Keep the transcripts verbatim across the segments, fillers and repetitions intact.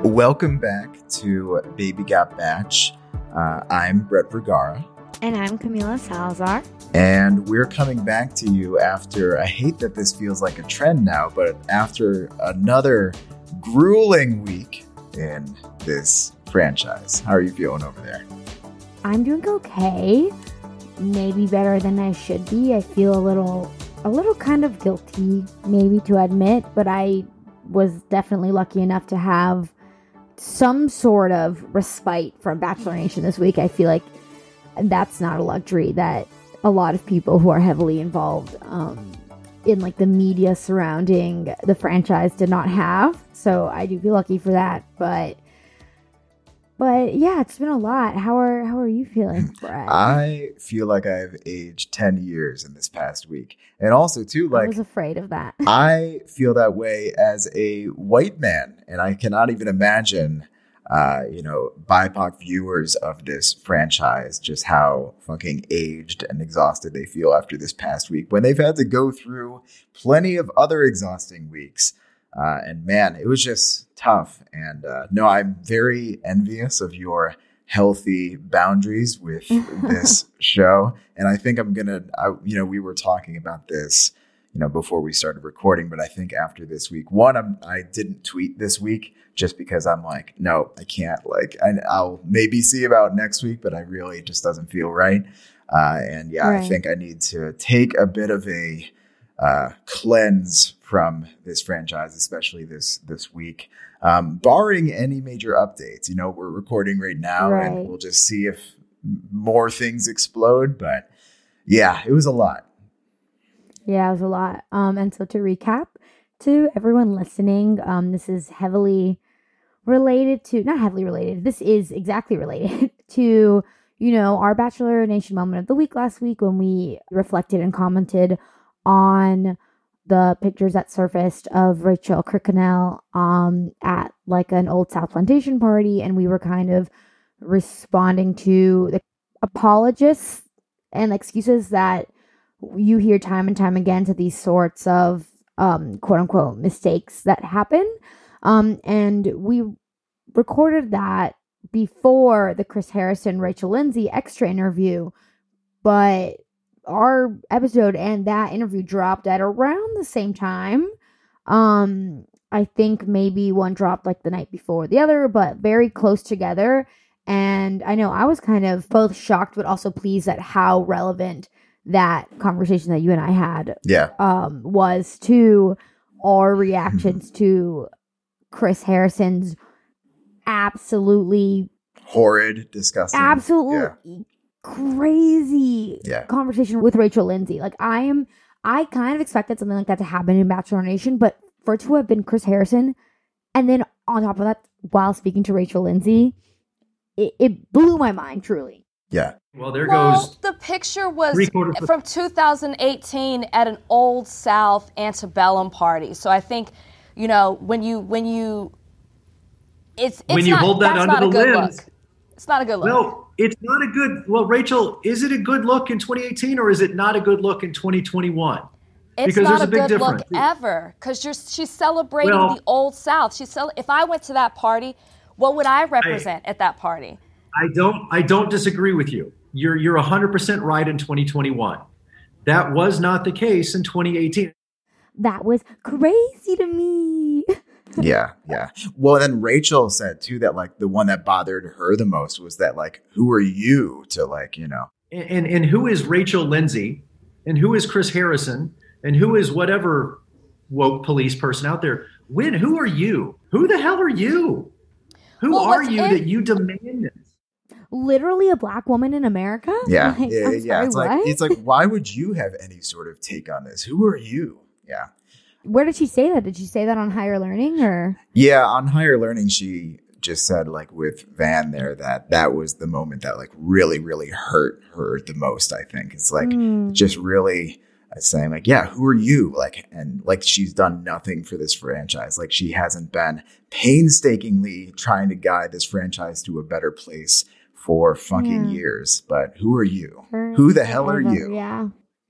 Welcome back to Baby Got Batch. Uh, I'm Brett Vergara. And I'm Camila Salazar. And we're coming back to you after, I hate that this feels like a trend now, but after another grueling week in this franchise. How are you feeling over there? I'm doing okay. Maybe better than I should be. I feel a little, a little kind of guilty, maybe to admit, but I was definitely lucky enough to have some sort of respite from Bachelor Nation this week. I feel like that's not a luxury that a lot of people who are heavily involved um, in like the media surrounding the franchise did not have. So I do feel lucky for that. But but yeah, it's been a lot. How are how are you feeling, Brett? I feel like I've aged ten years in this past week. And also too, like, I was afraid of that. I feel that way as a white man, and I cannot even imagine Uh, you know, B I P O C viewers of this franchise, just how fucking aged and exhausted they feel after this past week when they've had to go through plenty of other exhausting weeks. Uh, and man, it was just tough. And uh, no, I'm very envious of your healthy boundaries with this show. And I think I'm going to, you know, we were talking about this, you know, before we started recording, but I think after this week, one, I'm, I didn't tweet this week just because I'm like, no, I can't. Like, I, I'll maybe see about next week, but I really it just doesn't feel right. Uh, and yeah, right. I think I need to take a bit of a uh, cleanse from this franchise, especially this this week. Um, barring any major updates, you know, we're recording right now, right. And we'll just see if more things explode. But yeah, it was a lot. Yeah, it was a lot. Um, and so to recap to everyone listening, um, this is heavily related to, not heavily related, this is exactly related to, you know, our Bachelor Nation moment of the week last week when we reflected and commented on the pictures that surfaced of Rachel Kirkconnell um, at like an old South Plantation party. And we were kind of responding to the apologists and excuses that you hear time and time again to these sorts of um, quote unquote mistakes that happen. Um, and we recorded that before the Chris Harrison, Rachel Lindsay extra interview, but our episode and that interview dropped at around the same time. Um, I think maybe one dropped like the night before the other, but very close together. And I know I was kind of both shocked, but also pleased at how relevant that conversation that you and I had yeah. um, was to our reactions to Chris Harrison's absolutely horrid, disgusting, absolutely yeah. crazy yeah. conversation with Rachel Lindsay. Like I am, I kind of expected something like that to happen in Bachelor Nation, but for it to have been Chris Harrison, and then on top of that, while speaking to Rachel Lindsay, it, it blew my mind, truly. Yeah. Well, there well, goes. The picture was from two thousand eighteen at an Old South antebellum party. So I think, you know, when you when you, it's, it's when you not, hold that under the lens, look. It's not a good look. Well, it's not a good. Well, Rachel, is it a good look in twenty eighteen or is it not a good look in twenty twenty-one? It's because not there's a, a big good difference. look ever because you're she's celebrating well, the Old South. She's cel- if I went to that party, what would I represent I, at that party? I don't. I don't disagree with you. You're you're one hundred percent right in twenty twenty-one. That was not the case in twenty eighteen. That was crazy to me. yeah, yeah. Well, then Rachel said too that like the one that bothered her the most was that like, who are you to like, you know? And and, and who is Rachel Lindsay, and who is Chris Harrison, and who is whatever woke police person out there? When? Who are you? Who the hell are you? Who well, are you it? that you demand this? Literally a black woman in America? Yeah, like, yeah, I'm yeah. sorry, it's what? like it's like, why would you have any sort of take on this? Who are you? Yeah. Where did she say that? Did she say that on Higher Learning or? Yeah, on Higher Learning, she just said like with Van there that that was the moment that like really, really hurt her the most. I think it's like mm. just really saying like, yeah, who are you? Like, and like she's done nothing for this franchise. Like she hasn't been painstakingly trying to guide this franchise to a better place for fucking yeah. years. But who are you? For who the hell are ever, you? Yeah.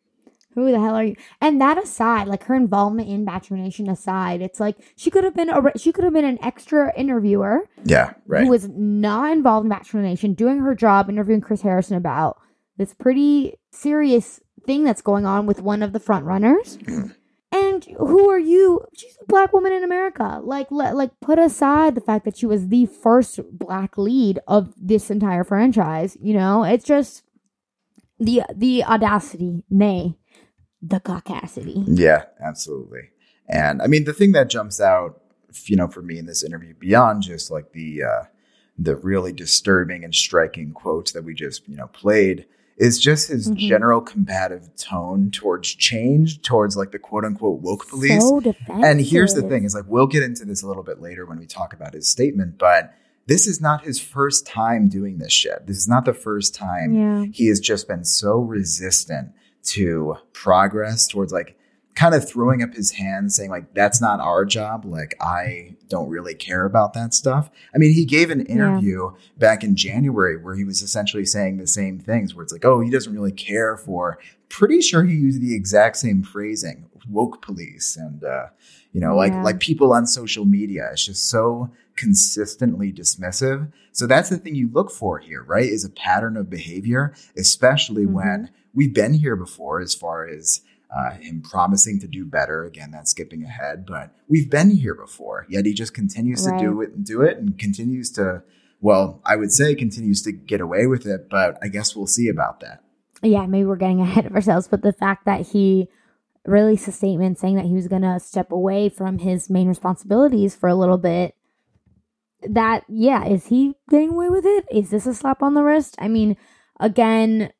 Who the hell are you? And that aside, like her involvement in Bachelor Nation aside, it's like she could have been a she could have been an extra interviewer. Yeah, right. Who was not involved in Bachelor Nation, doing her job, interviewing Chris Harrison about this pretty serious thing that's going on with one of the front runners. Mm. And who are you? She's a black woman in America. Like, let, like, put aside the fact that she was the first black lead of this entire franchise. You know, it's just the the audacity, nay. The caucasity. Yeah, absolutely. And I mean, the thing that jumps out, you know, for me in this interview, beyond just like the uh, the really disturbing and striking quotes that we just, you know, played, is just his mm-hmm. general combative tone towards change, towards like the quote unquote woke police. So defensive. And here's the thing: is like we'll get into this a little bit later when we talk about his statement, but this is not his first time doing this shit. This is not the first time yeah. he has just been so resistant to progress, towards like kind of throwing up his hands, saying like, that's not our job. Like, I don't really care about that stuff. I mean, he gave an interview yeah. back in January where he was essentially saying the same things, where it's like, oh, he doesn't really care for, pretty sure he used the exact same phrasing, woke police. And, uh, you know, like, yeah. like people on social media. It's just so consistently dismissive. So that's the thing you look for here, right? Is a pattern of behavior, especially mm-hmm. when we've been here before, as far as uh, him promising to do better. Again, that's skipping ahead, but we've been here before. Yet he just continues right. to do it and do it and continues to, well, I would say continues to get away with it, but I guess we'll see about that. Yeah, maybe we're getting ahead of ourselves, but the fact that he released a statement saying that he was going to step away from his main responsibilities for a little bit, that, yeah, is he getting away with it? Is this a slap on the wrist? I mean, again,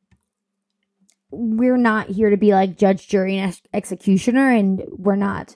we're not here to be like judge, jury, and ex- executioner, and we're not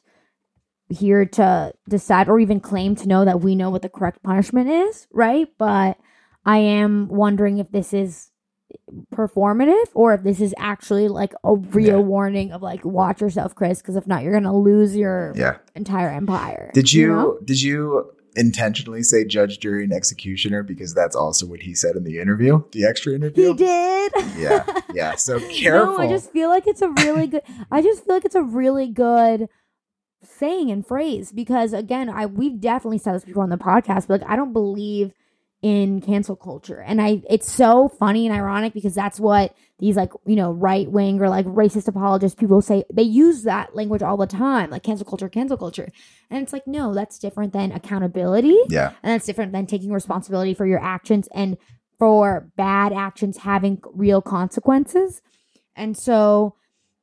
here to decide or even claim to know that we know what the correct punishment is, right? But I am wondering if this is performative or if this is actually like a real yeah. warning of like, watch yourself, Chris, because if not, you're gonna lose your yeah. entire empire. Did you, you know? did you intentionally say judge, jury, and executioner, because that's also what he said in the interview, the extra interview? He did. Yeah, yeah. So careful. No, I just feel like it's a really good. I just feel like it's a really good saying and phrase, because again, I we've definitely said this before on the podcast, but like I don't believe in cancel culture, and I it's so funny and ironic because that's what these like, you know, right wing or like racist apologist people say. They use that language all the time, like cancel culture, cancel culture, and it's like, no, that's different than accountability. Yeah, and that's different than taking responsibility for your actions and for bad actions having real consequences. And so,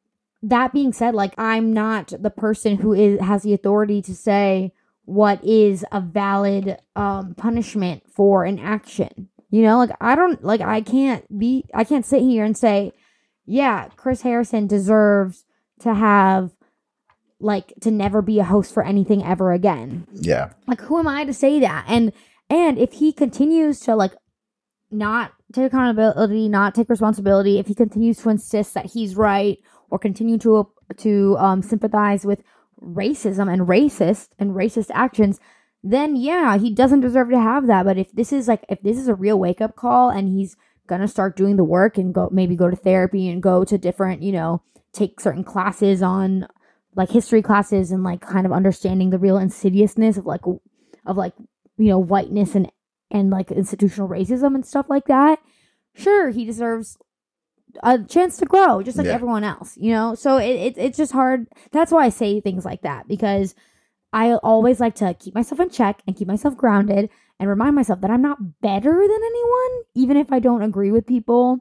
that being said, like I'm not the person who is has the authority to say what is a valid um, punishment for an action. You know, like I don't, like I can't be, I can't sit here and say, yeah, Chris Harrison deserves to have, like, to never be a host for anything ever again. Yeah. Like, who am I to say that? And, and if he continues to, like, not take accountability, not take responsibility, if he continues to insist that he's right or continue to, to um, sympathize with racism and racist and racist actions, then yeah, he doesn't deserve to have that. But if this is like, if this is a real wake up call and he's gonna start doing the work and go, maybe go to therapy and go to different, you know, take certain classes on like history classes and like kind of understanding the real insidiousness of like, of like, you know, whiteness and, and like institutional racism and stuff like that. Sure, he deserves a chance to grow just like yeah. everyone else, you know? So it, it it's just hard. That's why I say things like that, because I always like to keep myself in check and keep myself grounded and remind myself that I'm not better than anyone, even if I don't agree with people.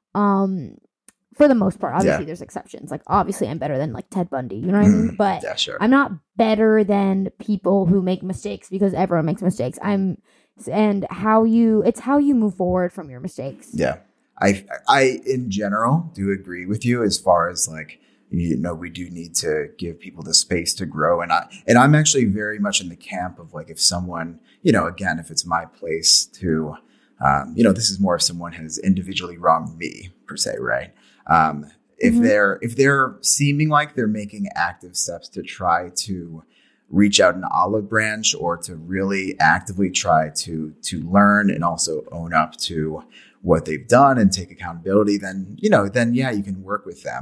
Um, for the most part, obviously yeah. there's exceptions. Like obviously I'm better than like Ted Bundy, you know what I mean? But yeah, sure. I'm not better than people who make mistakes, because everyone makes mistakes. I'm, and how you, it's how you move forward from your mistakes. Yeah. I, I, in general, do agree with you as far as like, you know, we do need to give people the space to grow. And I, and I'm actually very much in the camp of like, if someone, you know, again, if it's my place to, um, you know, this is more if someone has individually wronged me per se, right? Um, if mm-hmm. they're, if they're seeming like they're making active steps to try to reach out an olive branch or to really actively try to, to learn and also own up to what they've done and take accountability, then, you know, then yeah, you can work with them.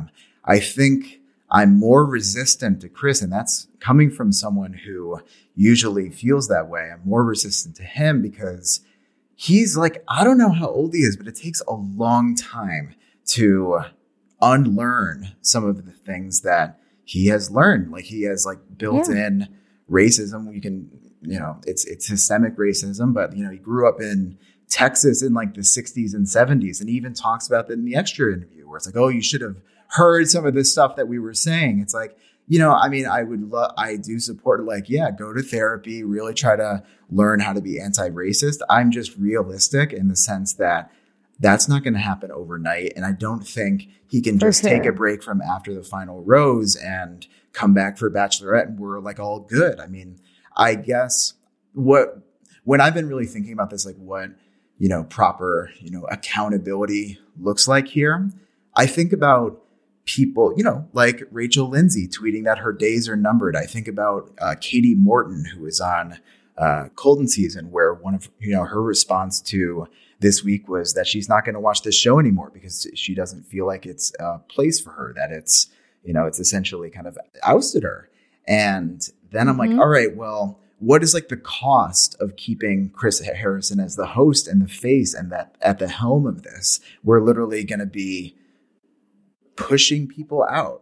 I think I'm more resistant to Chris, and that's coming from someone who usually feels that way. I'm more resistant to him because he's like, I don't know how old he is, but it takes a long time to unlearn some of the things that he has learned. Like he has like built yeah. in racism. You can, you know, it's, it's systemic racism, but you know, he grew up in Texas in like the sixties and seventies. And he even talks about that in the Extra interview where it's like, oh, you should have heard some of this stuff that we were saying. It's like, you know, I mean, I would love, I do support like, yeah, go to therapy, really try to learn how to be anti-racist. I'm just realistic in the sense that that's not going to happen overnight. And I don't think he can just sure. take a break from After the Final Rose and come back for Bachelorette and we're like all good. I mean, I guess what, when I've been really thinking about this, like what, you know, proper, you know, accountability looks like here, I think about people, you know, like Rachel Lindsay tweeting that her days are numbered. I think about uh, Katie Morton, who was on uh, Colton season, where one of, you know, her response to this week was that she's not going to watch this show anymore because she doesn't feel like it's a place for her, that it's, you know, it's essentially kind of ousted her. And then I'm mm-hmm. like, all right, well, what is like the cost of keeping Chris Harrison as the host and the face and that at the helm of this? We're literally going to be pushing people out.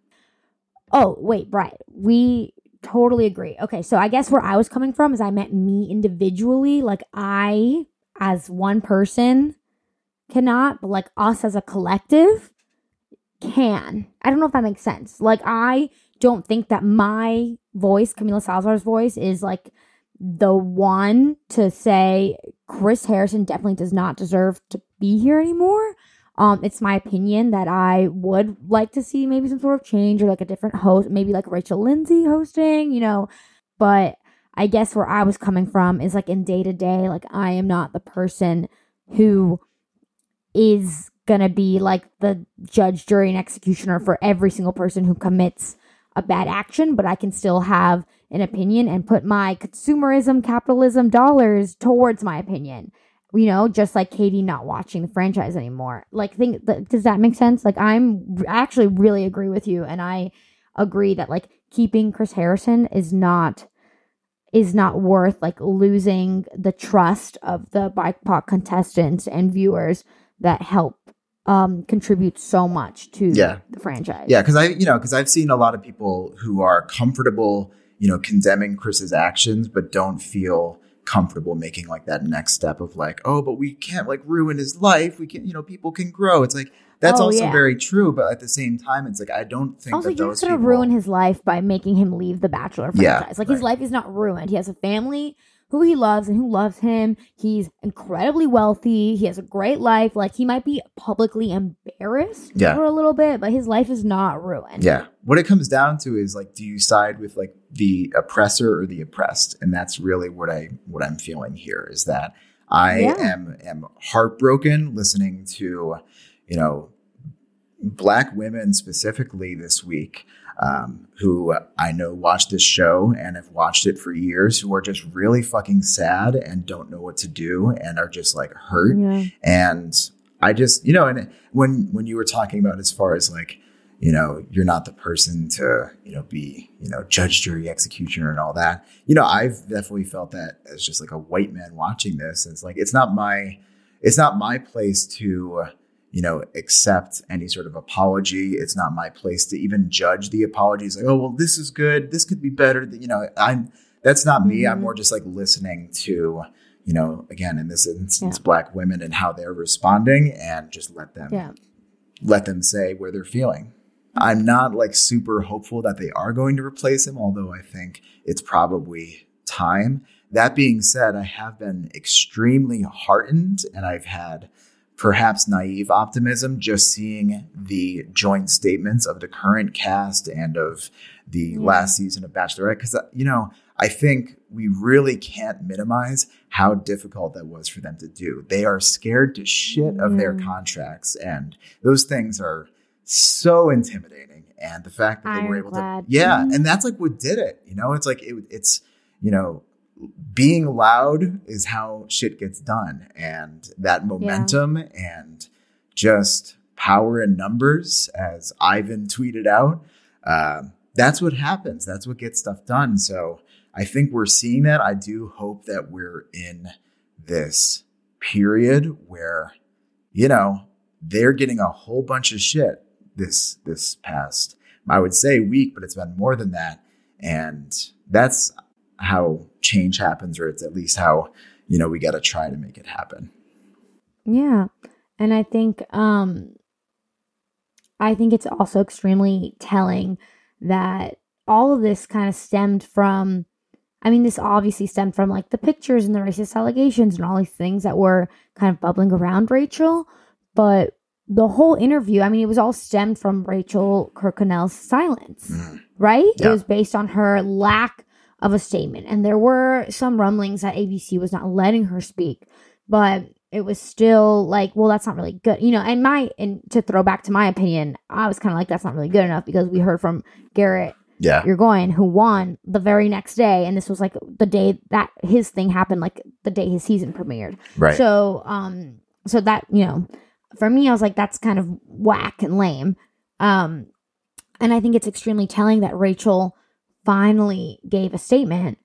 Oh, wait, Brett. We totally agree. Okay, so I guess where I was coming from is I meant me individually. Like I, as one person, cannot, but like us as a collective can. I don't know if that makes sense. Like I don't think that my voice, Camila Salazar's voice, is like the one to say Chris Harrison definitely does not deserve to be here anymore. Um, it's my opinion that I would like to see maybe some sort of change or like a different host, maybe like Rachel Lindsay hosting, you know, but I guess where I was coming from is like in day to day, like I am not the person who is going to be like the judge, jury, and executioner for every single person who commits a bad action, but I can still have an opinion and put my consumerism, capitalism dollars towards my opinion. You know, just like Katie not watching the franchise anymore. Like, think, does that make sense? Like, I'm I actually really agree with you, and I agree that like keeping Chris Harrison is not is not worth like losing the trust of the B I P O C contestants and viewers that help um, contribute so much to yeah. the franchise. Yeah, because I, you know, because I've seen a lot of people who are comfortable, you know, condemning Chris's actions, but don't feel comfortable making like that next step of like, oh, but we can't like ruin his life. We can, you know, people can grow. It's like, that's oh, also yeah. very true. But at the same time, it's like, I don't think also, that you're those going to people... ruin his life by making him leave the Bachelor franchise. Yeah, like right. his life is not ruined. He has a family who he loves and who loves him. He's incredibly wealthy. He has a great life. Like he might be publicly embarrassed yeah. for a little bit, but his life is not ruined. Yeah. What it comes down to is like, do you side with like the oppressor or the oppressed? And that's really what I what I'm feeling here is that I yeah. am am heartbroken listening to, you know, Black women specifically this week, um, who I know watch this show and have watched it for years, who are just really fucking sad and don't know what to do and are just like hurt. Yeah. And I just, you know, and when when you were talking about as far as like, you know, you're not the person to, you know, be, you know, judge, jury, executioner and all that. You know, I've definitely felt that as just like a white man watching this. It's like, it's not my, it's not my place to, you know, accept any sort of apology. It's not my place to even judge the apologies. Like, oh, well, this is good. This could be better. You know, I'm, that's not me. Mm-hmm. I'm more just like listening to, you know, again, in this instance, yeah. Black women and how they're responding and just let them, yeah. let them say where they're feeling. I'm not like super hopeful that they are going to replace him, although I think it's probably time. That being said, I have been extremely heartened and I've had perhaps naive optimism just seeing the joint statements of the current cast and of the yeah. last season of Bachelorette. Because, you know, I think we really can't minimize how difficult that was for them to do. They are scared to shit of yeah. their contracts. And those things are so intimidating. And the fact that they were able to, yeah. Mm-hmm. And that's like what did it, you know, it's like, it, it's, you know, being loud is how shit gets done. And that momentum yeah. and just power in numbers, as Ivan tweeted out. Um, that's what happens. That's what gets stuff done. So I think we're seeing that. I do hope that we're in this period where, you know, they're getting a whole bunch of shit this this past, I would say, week, but it's been more than that. And that's how change happens, or it's at least how, you know, we got to try to make it happen. Yeah. And I think, um, I think it's also extremely telling that all of this kind of stemmed from, I mean, this obviously stemmed from like the pictures and the racist allegations and all these things that were kind of bubbling around Rachel. But the whole interview, I mean, it was all stemmed from Rachel Kirkconnell's silence, mm. right? Yeah. It was based on her lack of a statement. And there were some rumblings that A B C was not letting her speak, but it was still like, well, that's not really good. You know, and my, and to throw back to my opinion, I was kind of like, that's not really good enough, because we heard from Garrett yeah. Yrgoin, who won the very next day. And this was like the day that his thing happened, like the day his season premiered. Right. So, um, so that, you know, for me, I was like, that's kind of whack and lame. Um, and I think it's extremely telling that Rachel finally gave a statement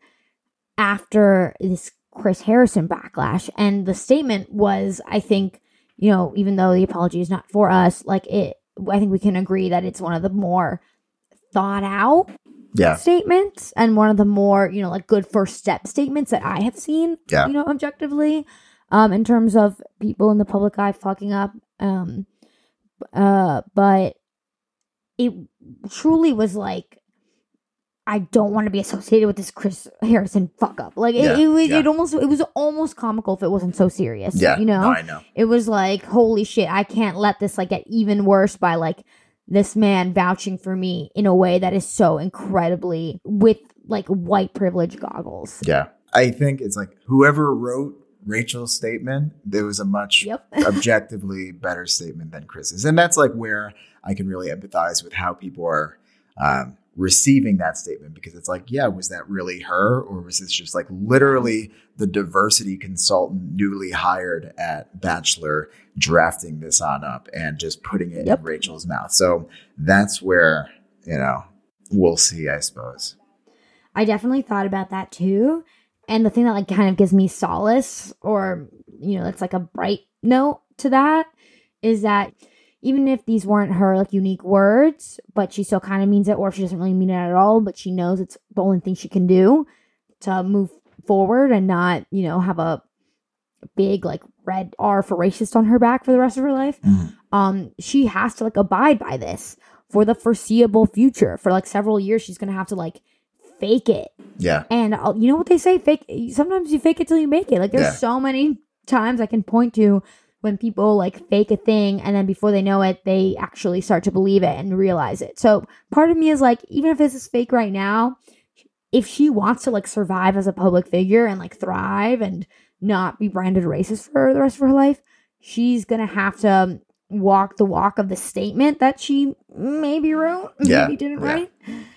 after this Chris Harrison backlash. And the statement was, I think, you know, even though the apology is not for us, like it, I think we can agree that it's one of the more thought out yeah. statements, and one of the more, you know, like good first step statements that I have seen, yeah. you know, objectively, um, in terms of people in the public eye fucking up. Um, uh, but it truly was like, I don't want to be associated with this Chris Harrison fuck up. Like it, yeah, it, it, yeah. it almost, it was almost comical if it wasn't so serious. Yeah, you know, no, I know. It was like, holy shit, I can't let this like get even worse by like this man vouching for me in a way that is so incredibly with like white privilege goggles. Yeah, I think it's like whoever wrote Rachel's statement, there was a much yep. objectively better statement than Chris's, and that's like where I can really empathize with how people are. Um, receiving that statement, because it's like, yeah, was that really her, or was this just like literally the diversity consultant newly hired at Bachelor drafting this on up and just putting it yep. in Rachel's mouth? So that's where, you know, we'll see, I suppose. I definitely thought about that too. And the thing that like kind of gives me solace, or, you know, it's like a bright note to that, is that even if these weren't her like unique words, but she still kind of means it, or if she doesn't really mean it at all, but she knows it's the only thing she can do to move forward and not, you know, have a big like red R for racist on her back for the rest of her life. Mm. Um, she has to like abide by this for the foreseeable future. For like several years, she's gonna have to like fake it. Yeah. And uh, you know what they say? Fake. Sometimes you fake it till you make it. Like there's yeah. so many times I can point to when people like fake a thing, and then before they know it, they actually start to believe it and realize it. So part of me is like, even if this is fake right now, if she wants to like survive as a public figure and like thrive and not be branded racist for the rest of her life, she's going to have to walk the walk of the statement that she maybe wrote, yeah. maybe didn't yeah. write.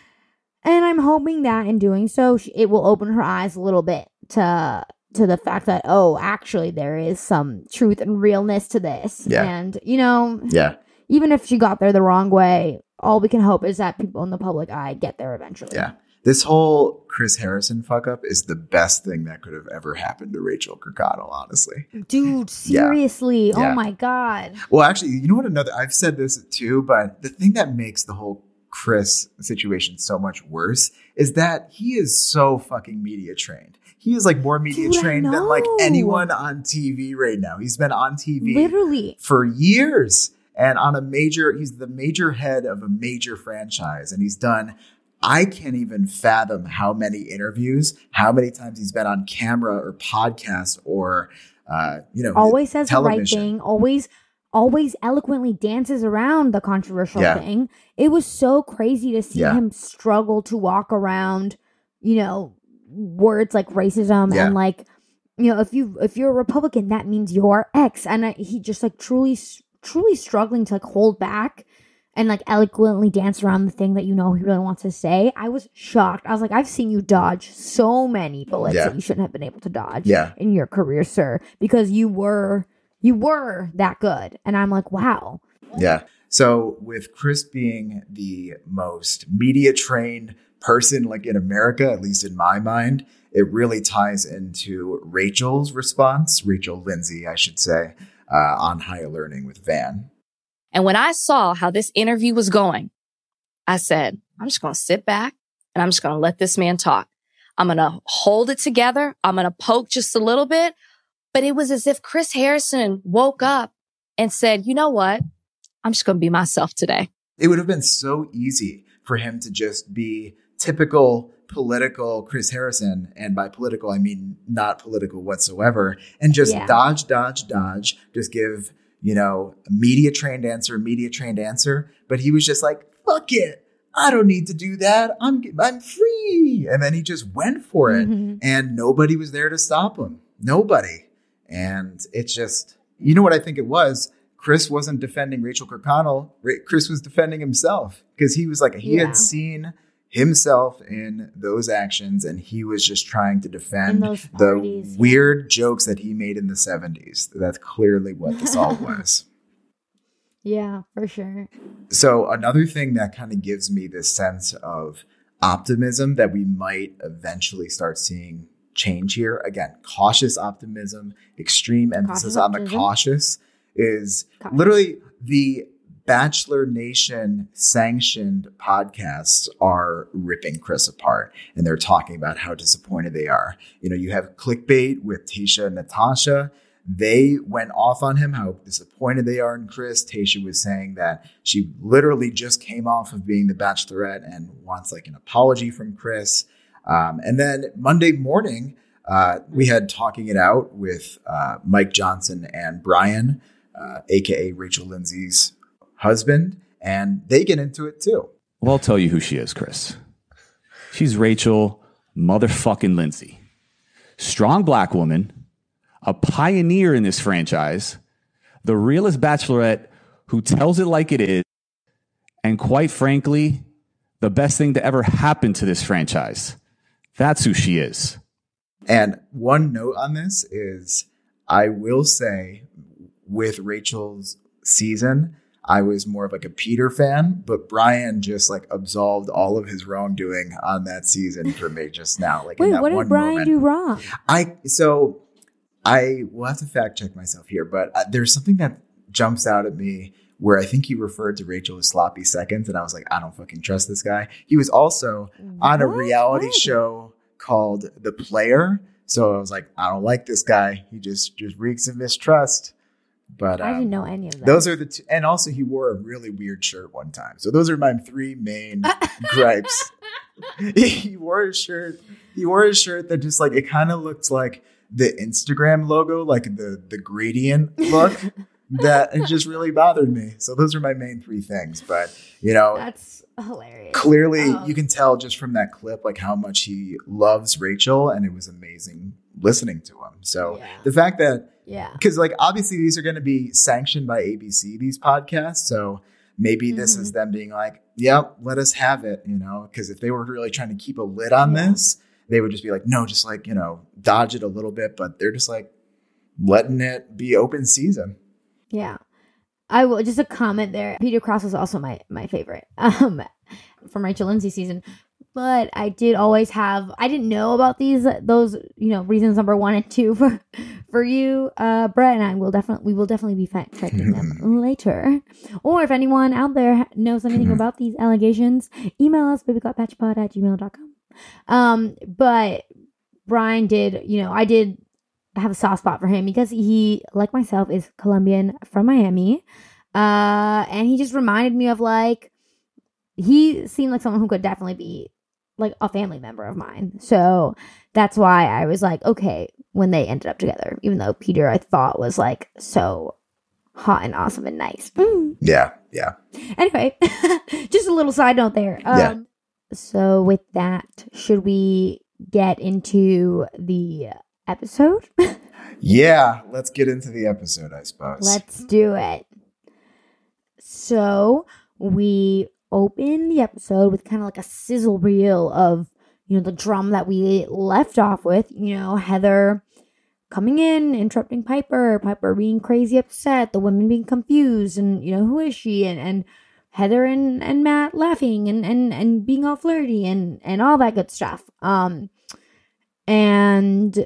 And I'm hoping that in doing so, she, it will open her eyes a little bit to to the fact that, oh, actually there is some truth and realness to this. Yeah. And, you know, yeah. even if she got there the wrong way, all we can hope is that people in the public eye get there eventually. Yeah. This whole Chris Harrison fuck up is the best thing that could have ever happened to Rachel Kirkconnell, honestly. Dude, seriously. Yeah. Oh yeah. my God. Well, actually, you know what? Another, I've said this too, but the thing that makes the whole Chris situation so much worse is that he is so fucking media trained. He is like more media Dude, trained than like anyone on T V right now. He's been on T V literally for years, and on a major, he's the major head of a major franchise, and he's done, I can't even fathom how many interviews, how many times he's been on camera or podcast or, uh, you know, always says television. the right thing, always, always eloquently dances around the controversial yeah. thing. It was so crazy to see yeah. him struggle to walk around, you know, words like racism yeah. and like, you know, if you if you're a Republican, that means you're X, and I, he just like truly truly struggling to like hold back and like eloquently dance around the thing that you know he really wants to say. I was shocked. I was like, I've seen you dodge so many bullets yeah. that you shouldn't have been able to dodge yeah. in your career, sir, because you were you were that good. And I'm like, wow. Yeah. So with Chris being the most media trained person like in America, at least in my mind, it really ties into Rachel's response, Rachel Lindsay, I should say, uh, on Higher Learning with Van. And when I saw how this interview was going, I said, I'm just going to sit back and I'm just going to let this man talk. I'm going to hold it together. I'm going to poke just a little bit. But it was as if Chris Harrison woke up and said, you know what? I'm just going to be myself today. It would have been so easy for him to just be typical political Chris Harrison. And by political, I mean not political whatsoever. And just yeah. dodge, dodge, dodge. Just give, you know, a media trained answer, media trained answer. But he was just like, fuck it. I don't need to do that. I'm I'm free. And then he just went for it. Mm-hmm. And nobody was there to stop him. Nobody. And it's just, you know what I think it was? Chris wasn't defending Rachel Kirkconnell. Chris was defending himself because he was like, he yeah. had seen himself in those actions and he was just trying to defend parties, the weird yeah. jokes that he made in the seventies. That's clearly what this all was. Yeah, for sure. So another thing that kind of gives me this sense of optimism that we might eventually start seeing change here. Again, cautious optimism, extreme emphasis cautious on the cautious is cautious. Literally the Bachelor Nation sanctioned podcasts are ripping Chris apart and they're talking about how disappointed they are. You know, you have Clickbait with Tayshia and Natasha. They went off on him, how disappointed they are in Chris. Tayshia was saying that she literally just came off of being the Bachelorette and wants like an apology from Chris. Um, and then Monday morning, uh, we had Talking It Out with uh, Mike Johnson and Brian, uh, a k a. Rachel Lindsay's husband, and they get into it too. Well, I'll tell you who she is, Chris. She's Rachel motherfucking Lindsay. Strong black woman, a pioneer in this franchise, the realest bachelorette who tells it like it is, and quite frankly, the best thing to ever happen to this franchise. That's who she is. And one note on this is I will say with Rachel's season, I was more of like a Peter fan, but Brian just like absolved all of his wrongdoing on that season for me just now. Like, wait, in that what did one Brian moment. do wrong? I so I will have to fact check myself here, but uh, there's something that jumps out at me where I think he referred to Rachel as sloppy seconds, and I was like, I don't fucking trust this guy. He was also on a reality what? show called The Player, so I was like, I don't like this guy. He just just reeks of mistrust. But um, I didn't know any of that. Those are the two, and also he wore a really weird shirt one time. So those are my three main gripes. He wore a shirt. He wore a shirt that just like it kind of looked like the Instagram logo, like the the gradient look. That it just really bothered me. So those are my main three things. But you know, that's hilarious. Clearly, oh. you can tell just from that clip like how much he loves Rachel, and it was amazing listening to him. So yeah. the fact that. Yeah. Because, like, obviously these are going to be sanctioned by A B C, these podcasts. So maybe mm-hmm. this is them being like, yep, let us have it, you know, because if they were really trying to keep a lid on yeah. this, they would just be like, no, just like, you know, dodge it a little bit. But they're just like letting it be open season. Yeah. I will just a comment there. Peter Cross was also my, my favorite um, from Rachel Lindsay season. But I did always have, I didn't know about these, those, you know, reasons number one and two for, for you, uh, Brett, and I will definitely, we will definitely be fact checking them later. Or if anyone out there knows anything about these allegations, email us, babygotpatchpod at gmail dot com. Um, but Brian did, you know, I did have a soft spot for him because he, like myself, is Colombian from Miami. Uh, and he just reminded me of like, he seemed like someone who could definitely be like a family member of mine. So that's why I was like, okay, when they ended up together, even though Peter I thought was like so hot and awesome and nice. Mm. Yeah. Yeah. Anyway, just a little side note there. Um, yeah. So with that, should we get into the episode? Yeah. Let's get into the episode, I suppose. Let's do it. So we open the episode with kind of like a sizzle reel of, you know, the drum that we left off with. You know, Heather coming in, interrupting Piper, Piper being crazy upset, the women being confused, and, you know, who is she? And, and Heather and, and Matt laughing and, and, and being all flirty and, and all that good stuff. Um, and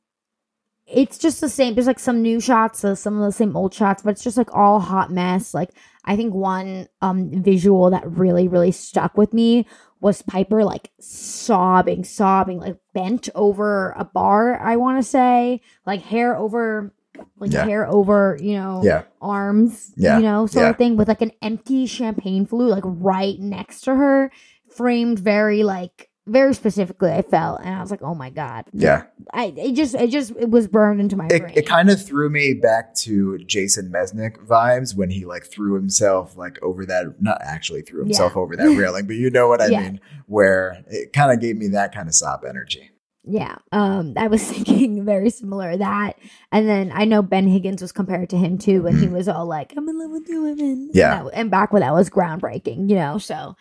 it's just the same. There's like some new shots, so some of the same old shots, but it's just like all hot mess. Like, I think one um visual that really, really stuck with me was Piper like sobbing, sobbing, like bent over a bar, I want to say, like hair over, like yeah. hair over, you know, yeah. arms, yeah. you know, sort yeah. of thing, with like an empty champagne flute, like right next to her, framed very like, very specifically, I felt, and I was like, "Oh my god!" Yeah, I it just it just it was burned into my it, brain. It kind of threw me back to Jason Mesnick vibes when he like threw himself like over that, not actually threw himself yeah. over that railing, but you know what I yeah. mean. Where it kind of gave me that kind of sob energy. Yeah, um, I was thinking very similar to that, and then I know Ben Higgins was compared to him too when he was all like, "I'm in love with you, women." Yeah, and, that, and back when that was groundbreaking, you know. So.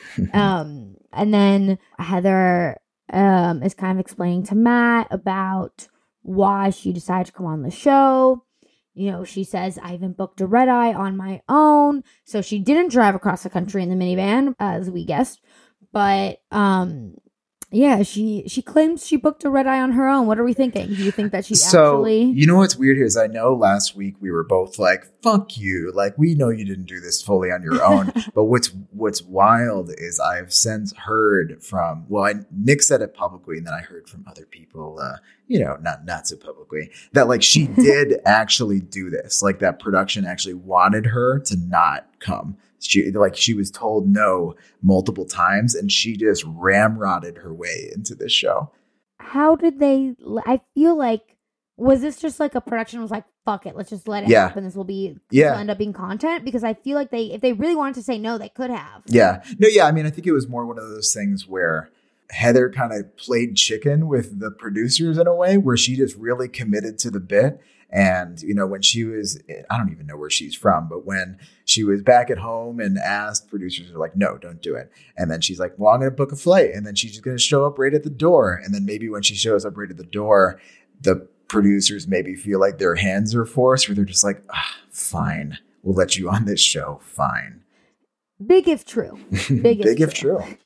um and then Heather um is kind of explaining to Matt about why she decided to come on the show. You know, she says, I even booked a red eye on my own. So she didn't drive across the country in the minivan, as we guessed. But um yeah, she she claims she booked a red eye on her own. What are we thinking? Do you think that she so, actually... You know what's weird here is I know last week we were both like, fuck you. Like, we know you didn't do this fully on your own. But what's what's wild is I've since heard from, well, I, Nick said it publicly, and then I heard from other people, uh, you know, not, not so publicly, that like she did actually do this. Like that production actually wanted her to not come. She like she was told no multiple times, and she just ramrodded her way into this show. How did they? I feel like, was this just like a production was like, fuck it, let's just let it yeah. happen. This will be yeah. will end up being content, because I feel like they, if they really wanted to say no, they could have. Yeah, no, yeah. I mean, I think it was more one of those things where Heather kind of played chicken with the producers in a way, where she just really committed to the bit. And, you know, when she was, I don't even know where she's from, but when she was back at home and asked, producers were like, no, don't do it. And then she's like, well, I'm going to book a flight. And then she's just going to show up right at the door. And then maybe when she shows up right at the door, the producers maybe feel like their hands are forced, where they're just like, ah, fine, we'll let you on this show. Fine. Big if true. Big, Big if, if true. true.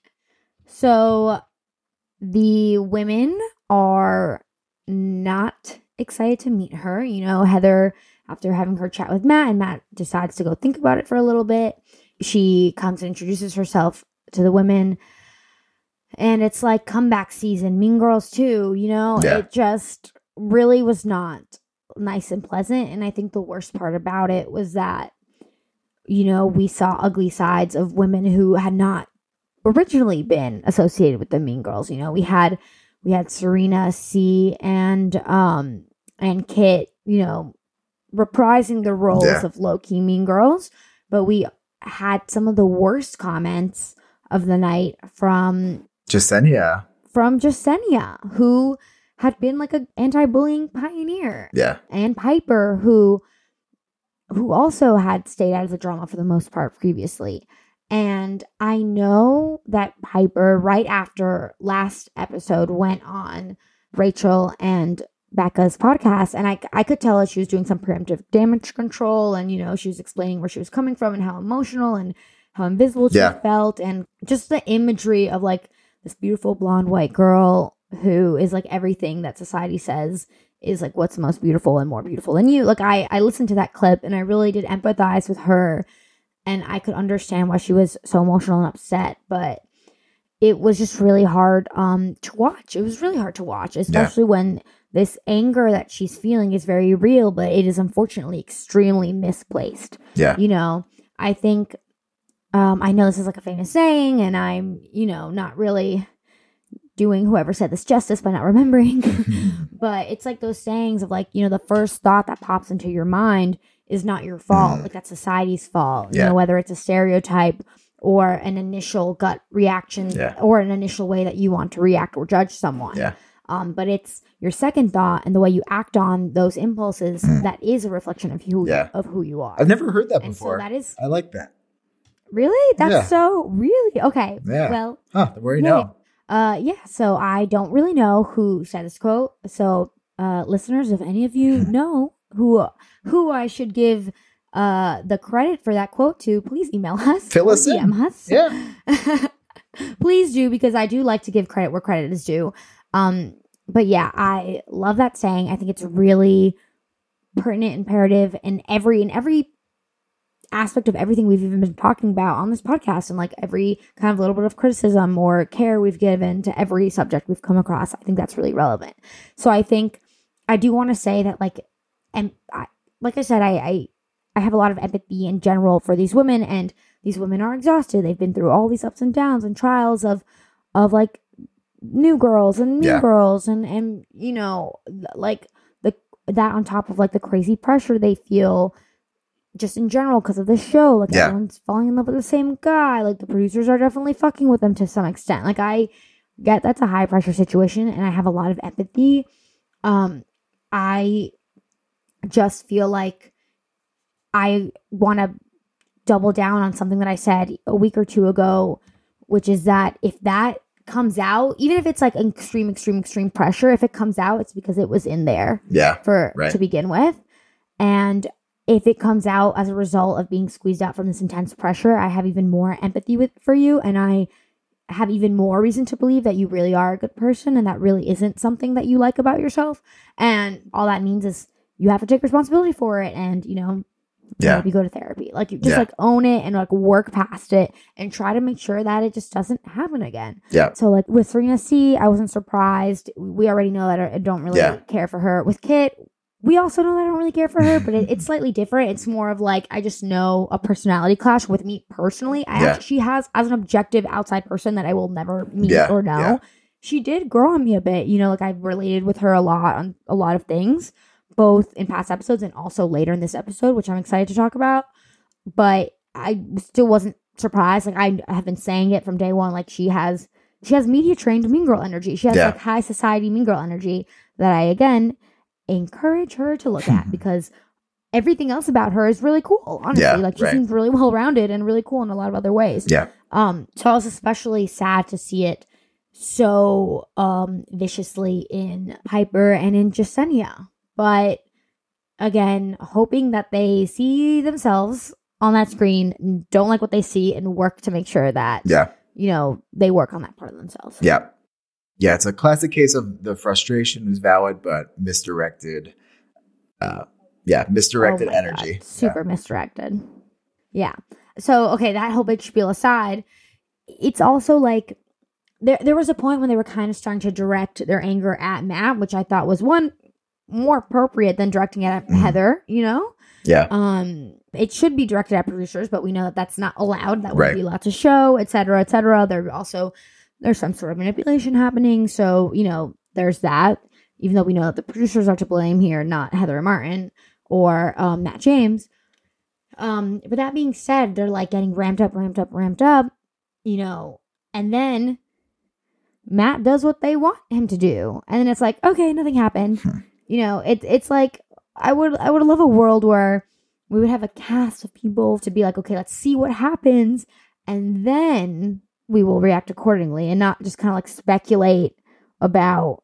So the women are not excited to meet her. You know, Heather, after having her chat with Matt, and Matt decides to go think about it for a little bit, she comes and introduces herself to the women. And it's like comeback season, Mean Girls two, you know, yeah. It just really was not nice and pleasant. And I think the worst part about it was that, you know, we saw ugly sides of women who had not originally been associated with the Mean Girls. You know, we had we had Serena C and um and Kit, you know, reprising the roles yeah. of low-key Mean Girls, but we had some of the worst comments of the night from Jasenia. From Jasenia, who had been like an anti-bullying pioneer. Yeah. And Piper, who who also had stayed out of the drama for the most part previously. And I know that Piper, right after last episode, went on Rachel and Becca's podcast, and I, I could tell that she was doing some preemptive damage control, and, you know, she was explaining where she was coming from and how emotional and how invisible she yeah. felt, and just the imagery of like this beautiful blonde white girl who is like everything that society says is like what's most beautiful and more beautiful than you. Like I, I listened to that clip and I really did empathize with her, and I could understand why she was so emotional and upset, but it was just really hard um to watch. It was really hard to watch, especially yeah. when this anger that she's feeling is very real, but it is unfortunately extremely misplaced. Yeah. You know, I think, um, I know this is like a famous saying, and I'm, you know, not really doing whoever said this justice by not remembering, but it's like those sayings of like, you know, the first thought that pops into your mind is not your fault. Mm. Like that's society's fault, yeah. you know, whether it's a stereotype or an initial gut reaction yeah. or an initial way that you want to react or judge someone. Yeah. Um, but it's your second thought and the way you act on those impulses mm. that is a reflection of who yeah. of who you are. I've never heard that and before. So that is I like that. Really? That's yeah. so really okay. Yeah. Well, huh, the more you yeah. know. Uh, yeah. So I don't really know who said this quote. So uh, listeners, if any of you know who who I should give uh, the credit for that quote to, please email us. Fill us D M in. us. Yeah. Please do, because I do like to give credit where credit is due. Um, but yeah, I love that saying. I think it's really pertinent, imperative in every in every aspect of everything we've even been talking about on this podcast, and like every kind of little bit of criticism or care we've given to every subject we've come across. I think that's really relevant. So I think I do want to say that, like, and I, like I said, I, I I have a lot of empathy in general for these women, and these women are exhausted. They've been through all these ups and downs and trials of of like New Girls and Mean Yeah. Girls, and and you know, like the that on top of like the crazy pressure they feel just in general because of the show. Like Yeah. everyone's falling in love with the same guy. Like the producers are definitely fucking with them to some extent. Like I get that's a high pressure situation, and I have a lot of empathy. Um, I just feel like I want to double down on something that I said a week or two ago, which is that if that comes out, even if it's like extreme, extreme, extreme pressure, if it comes out, it's because it was in there Yeah. for Right. to begin with. And if it comes out as a result of being squeezed out from this intense pressure, I have even more empathy with for you, and I have even more reason to believe that you really are a good person, and that really isn't something that you like about yourself. And all that means is you have to take responsibility for it, and you know, Yeah. maybe go to therapy. Like you just Yeah. like own it and like work past it and try to make sure that it just doesn't happen again. Yeah. So like with Serena C, I wasn't surprised. We already know that I don't really Yeah. care for her. With Kit, we also know that I don't really care for her, but it, it's slightly different. It's more of like, I just know a personality clash with me personally. I Yeah. actually, she has, as an objective outside person that I will never meet Yeah, or know, yeah. she did grow on me a bit. You know, like I've related with her a lot on a lot of things, both in past episodes and also later in this episode, which I'm excited to talk about. But I still wasn't surprised. Like I have been saying it from day one. Like she has, she has media trained mean girl energy. She has Yeah. like high society mean girl energy that I, again, encourage her to look at, because everything else about her is really cool. Honestly, Yeah, like she right. seems really well rounded and really cool in a lot of other ways. Yeah. Um, so I was especially sad to see it so um viciously in Piper and in Jasenia. But again, hoping that they see themselves on that screen, don't like what they see, and work to make sure that Yeah. you know they work on that part of themselves. Yeah. Yeah. It's a classic case of the frustration is valid, but misdirected. Uh, yeah. Misdirected Oh my energy. God, super misdirected. Yeah. So, okay, that whole big spiel aside, it's also like there there was a point when they were kind of starting to direct their anger at Matt, which I thought was one more appropriate than directing it at Mhm. Heather, you know? Yeah. Um, it should be directed at producers, but we know that that's not allowed. That would Right. be allowed to show, et cetera, et cetera. There also, there's some sort of manipulation happening. So, you know, there's that, even though we know that the producers are to blame here, not Heather and Martin or um, Matt James. Um, but that being said, they're like getting ramped up, ramped up, ramped up, you know, and then Matt does what they want him to do. And then it's like, okay, nothing happened. Hmm. You know, it, it's like, I would, I would love a world where we would have a cast of people to be like, okay, let's see what happens. And then we will react accordingly, and not just kind of like speculate about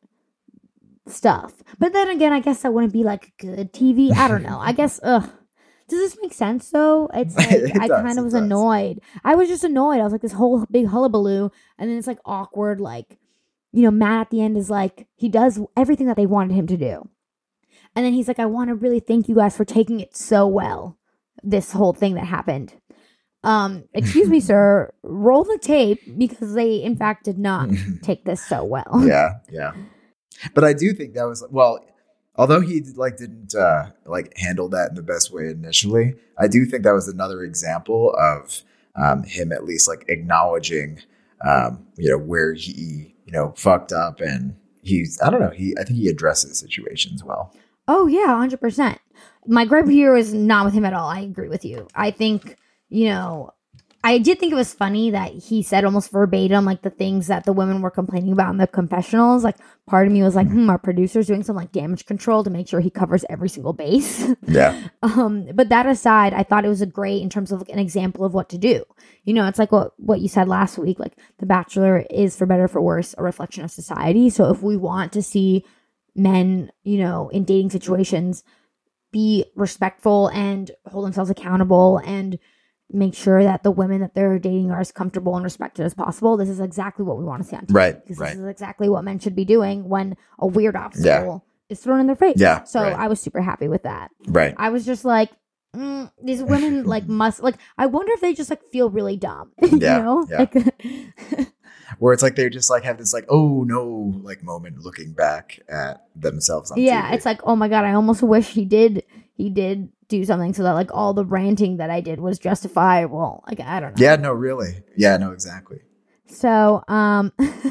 stuff. But then again, I guess that wouldn't be like good T V. I don't know. I guess, ugh. Does this make sense though? It's like, It I does, kind it of was does. annoyed. I was just annoyed. I was like, this whole big hullabaloo. And then it's like awkward. Like, you know, Matt at the end is like, he does everything that they wanted him to do. And then he's like, I want to really thank you guys for taking it so well. This whole thing that happened. Um, excuse me, sir, roll the tape, because they in fact did not take this so well. Yeah. Yeah. But I do think that was, well, although he like didn't uh, like handle that in the best way initially, I do think that was another example of um, him at least like acknowledging, um, you know, where he, you know, fucked up, and he's, I don't know, he, I think he addresses situations well. Oh, yeah, one hundred percent. My gripe here is not with him at all. I agree with you. I think, you know, I did think it was funny that he said almost verbatim, like, the things that the women were complaining about in the confessionals. Like, part of me was like, hmm, our producer's doing some, like, damage control to make sure he covers every single base. Yeah. um, but that aside, I thought it was a great in terms of like, an example of what to do. You know, it's like what, what you said last week. Like, The Bachelor is, for better or for worse, a reflection of society. So if we want to see men, you know, in dating situations be respectful and hold themselves accountable and make sure that the women that they're dating are as comfortable and respected as possible. This is exactly what we want to see on T V. Right. Because right. this is exactly what men should be doing when a weird obstacle yeah. is thrown in their face. Yeah. So right. I was super happy with that. Right. I was just like, mm, these women like must like. I wonder if they just like feel really dumb. you yeah. know, yeah. like. Where it's like they just like have this like, oh no, like moment looking back at themselves on yeah, T V. It's like, oh my God, I almost wish he did he did do something so that like all the ranting that I did was justifiable. Like, I don't know. Yeah, no, really. Yeah, no, exactly. So, um,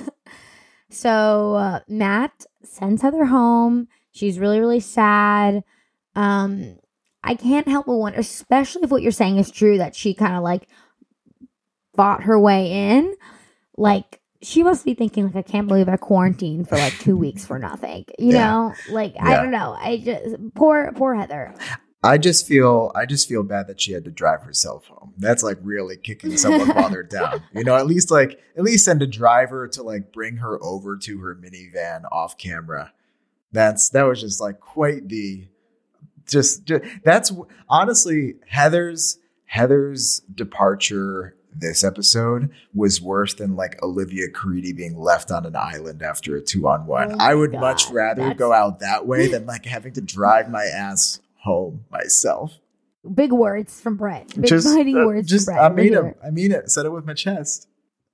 so uh, Matt sends Heather home. She's really, really sad. Um, I can't help but wonder, especially if what you're saying is true, that she kind of like fought her way in. Like, she must be thinking, like, I can't believe I quarantined for like two weeks for nothing. You yeah. know, like yeah. I don't know. I just poor, poor Heather. I just feel, I just feel bad that she had to drive herself home. That's like really kicking someone while they're down. You know, at least like, at least send a driver to like bring her over to her minivan off camera. That's that was just like quite the, just, just that's honestly Heather's Heather's departure. This episode was worse than like Olivia Caridi being left on an island after a two on one. Oh I would God, much rather go out that way than like having to drive my ass home myself. Big words from Brett. Big just, fighting uh, words just, from Brett. I mean it. I mean it. Said it with my chest.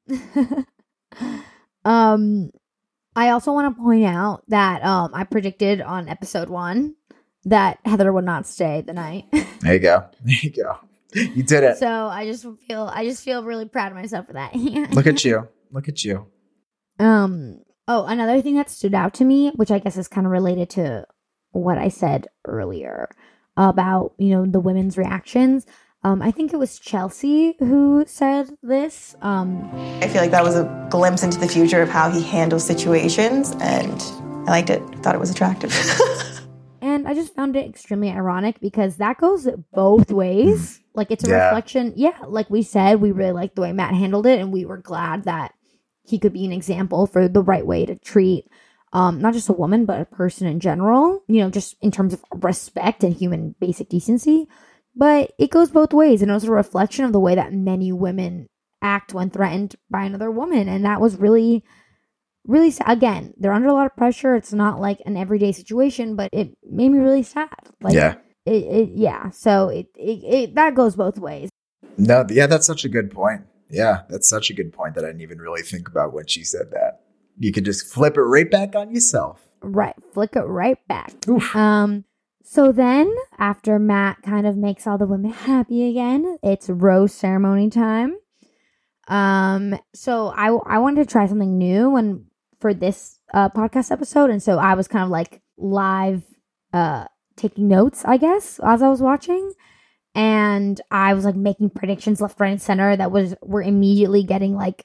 um, I also want to point out that um, I predicted on episode one that Heather would not stay the night. There you go. There you go. You did it. So I just feel I just feel really proud of myself for that. Look at you. Look at you. Um. Oh, another thing that stood out to me, which I guess is kind of related to what I said earlier about, you know, the women's reactions. Um, I think it was Chelsea who said this. Um, I feel like that was a glimpse into the future of how he handles situations, and I liked it. Thought it was attractive. And I just found it extremely ironic because that goes both ways. Like, it's a yeah. reflection. Yeah, like we said, we really liked the way Matt handled it, and we were glad that he could be an example for the right way to treat um, not just a woman, but a person in general, you know, just in terms of respect and human basic decency. But it goes both ways, and it was a reflection of the way that many women act when threatened by another woman. And that was really... Really sad. Again, they're under a lot of pressure. It's not like an everyday situation, but it made me really sad. Like, yeah. It, it, yeah. So it, it, it, that goes both ways. No, yeah, that's such a good point. Yeah, that's such a good point that I didn't even really think about when she said that. You could just flip it right back on yourself. Right. Flick it right back. Oof. Um, so then after Matt kind of makes all the women happy again, it's rose ceremony time. Um, so I, I wanted to try something new and for this uh, podcast episode. And so I was kind of like live uh, taking notes, I guess, as I was watching. And I was like making predictions left, right, and center that was were immediately getting like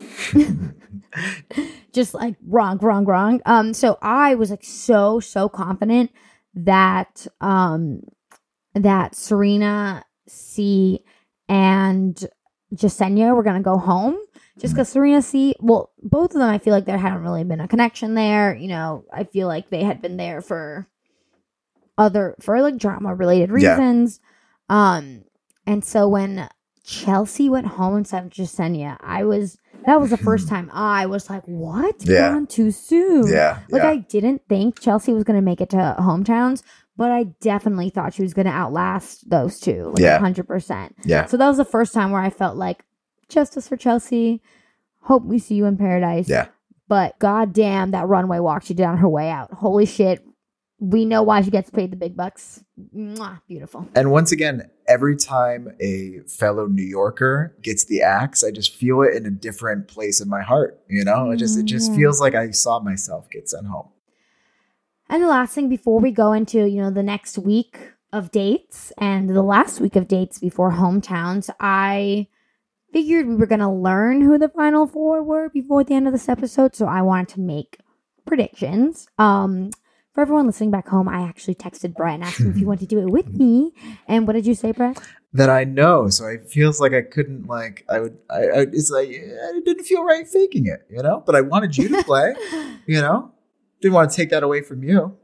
just like wrong, wrong, wrong. Um, so I was like so, so confident that um that Serena, C, and Jessenia were gonna go home. Just because Serena C, well, both of them, I feel like there hadn't really been a connection there. You know, I feel like they had been there for other, for like drama related reasons. Yeah. Um, and so when Chelsea went home and said Jessenia, I was, that was the first time I was like, what? Yeah. Gone too soon. Yeah. Like, yeah. I didn't think Chelsea was going to make it to hometowns, but I definitely thought she was going to outlast those two. Like, yeah. one hundred percent. Yeah. So that was the first time where I felt like, justice for Chelsea. Hope we see you in paradise. Yeah. But goddamn, that runway walk she did on her way out. Holy shit. We know why she gets paid the big bucks. Mwah, beautiful. And once again, every time a fellow New Yorker gets the axe, I just feel it in a different place in my heart. You know, it just it just yeah. feels like I saw myself get sent home. And the last thing before we go into, you know, the next week of dates and the last week of dates before hometowns, I figured we were going to learn who the final four were before the end of this episode, so I wanted to make predictions. Um, for everyone listening back home, I actually texted Brett and asked him if he wanted to do it with me. And what did you say, Brett? That I know, so it feels like I couldn't, like, I would, I, I it's like, it didn't feel right faking it, you know? But I wanted you to play, you know? Didn't want to take that away from you.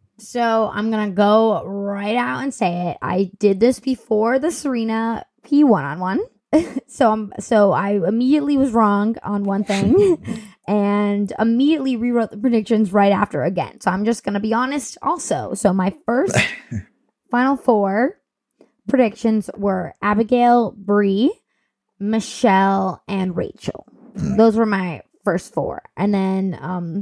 So I'm going to go right out and say it. I did this before the Serena P one-on-one. so I'm so I immediately was wrong on one thing and immediately rewrote the predictions right after again. So I'm just going to be honest also. So my first final four predictions were Abigail, Brie, Michelle, and Rachel. Those were my first four. And then um,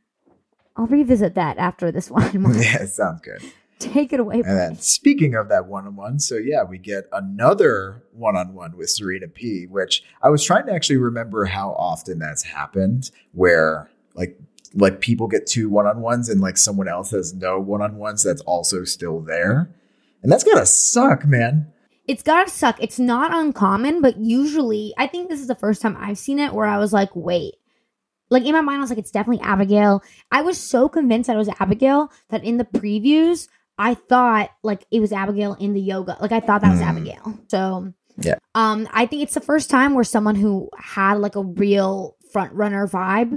I'll revisit that after this one. Yeah, sounds good. Take it away. And then speaking of that one-on-one, so yeah, we get another one-on-one with Serena P, which I was trying to actually remember how often that's happened, where like like people get two one-on-ones and like someone else has no one-on-ones that's also still there. And that's gotta suck, man. It's gotta suck. It's not uncommon, but usually, I think this is the first time I've seen it where I was like, wait. Like, in my mind, I was like, it's definitely Abigail. I was so convinced that it was Abigail that in the previews, I thought, like, it was Abigail in the yoga. Like, I thought that was mm. Abigail. So, yeah. um, I think it's the first time where someone who had, like, a real front-runner vibe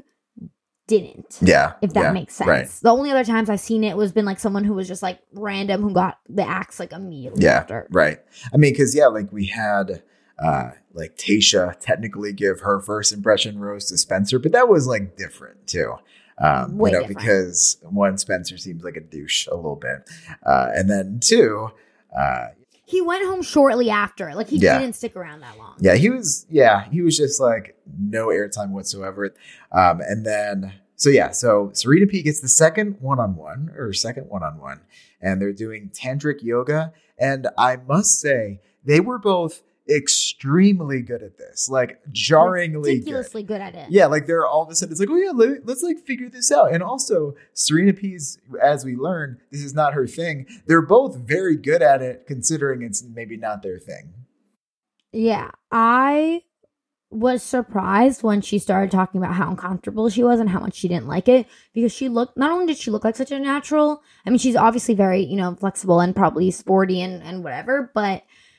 didn't. Yeah. If that yeah, makes sense. Right. The only other times I've seen it was been like someone who was just like random who got the axe like immediately yeah, after. Right. I mean, because, yeah, like we had uh, like Tayshia technically give her first impression rose to Spencer, but that was like different too. Um, Way you know, different. Because one, Spencer seems like a douche a little bit. Uh, and then two, uh, he went home shortly after. Like, he yeah. didn't stick around that long. Yeah, he was, yeah, he was just like no airtime whatsoever. Um, and then, so yeah, so Serena P gets the second one-on-one or second one-on-one, and they're doing tantric yoga. And I must say, they were both extremely good at this, like jarringly ridiculously good. good at it. Yeah, like they're all of a sudden, it's like, oh yeah, let, let's like figure this out. And also, Serena P's, as we learn, this is not her thing. They're both very good at it, considering it's maybe not their thing. Yeah, I was surprised when she started talking about how uncomfortable she was and how much she didn't like it, because she looked, not only did she look like such a natural, I mean, she's obviously very, you know, flexible and probably sporty and, and whatever, but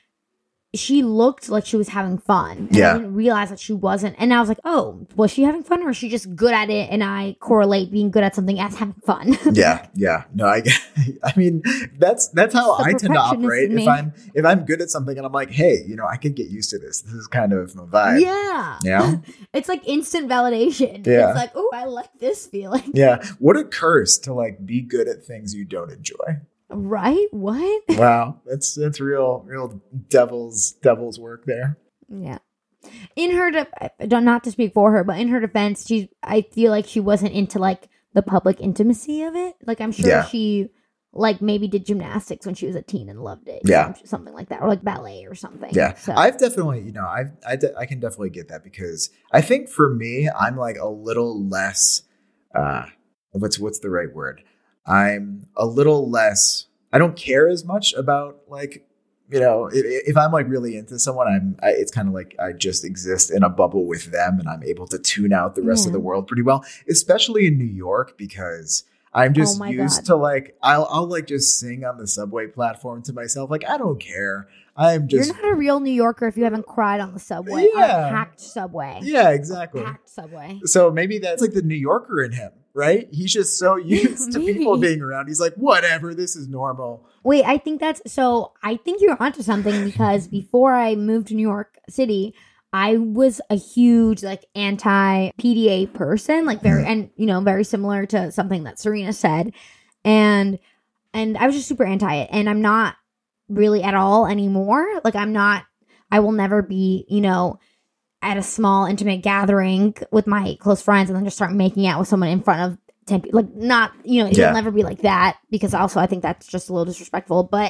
she looked like she was having fun. And yeah. I didn't realize that she wasn't. And I was like, oh, was she having fun, or is she just good at it? And I correlate being good at something as having fun. yeah. Yeah. No, I, I mean, that's, that's how I tend to operate. If I'm, if I'm good at something and I'm like, hey, you know, I can get used to this. This is kind of my vibe. Yeah. Yeah. It's like instant validation. Yeah. It's like, oh, I like this feeling. Yeah. What a curse to like be good at things you don't enjoy. Right? What? Wow, that's that's real, real devil's devil's work there. Yeah. In her, de- not to speak for her, but in her defense, she, I feel like she wasn't into like the public intimacy of it. Like, I'm sure yeah. she, like, maybe did gymnastics when she was a teen and loved it. Yeah, know, something like that, or like ballet or something. Yeah, so. I've definitely, you know, I've I de- I can definitely get that, because I think for me, I'm like a little less. Uh, what's what's the right word? I'm a little less, I don't care as much about like, you know, if, if I'm like really into someone, I'm, I, it's kind of like I just exist in a bubble with them and I'm able to tune out the rest yeah. of the world pretty well, especially in New York, because I'm just oh used God. to like, I'll, I'll like just sing on the subway platform to myself. Like, I don't care. I'm just. You're not a real New Yorker if you haven't cried on the subway. Yeah. On a packed subway. Yeah, exactly. A packed subway. So maybe that's like the New Yorker in him, right? He's just so used to people being around. He's like, whatever, this is normal. Wait, I think that's, so I think you're onto something, because before I moved to New York City, I was a huge like anti-P D A person, like very, and you know, very similar to something that Serena said. And, and I was just super anti it. And I'm not really at all anymore. Like, I'm not, I will never be, you know, at a small intimate gathering with my close friends and then just start making out with someone in front of ten people. Like, not, you know, Yeah. it'll never be like that, because also I think that's just a little disrespectful. But,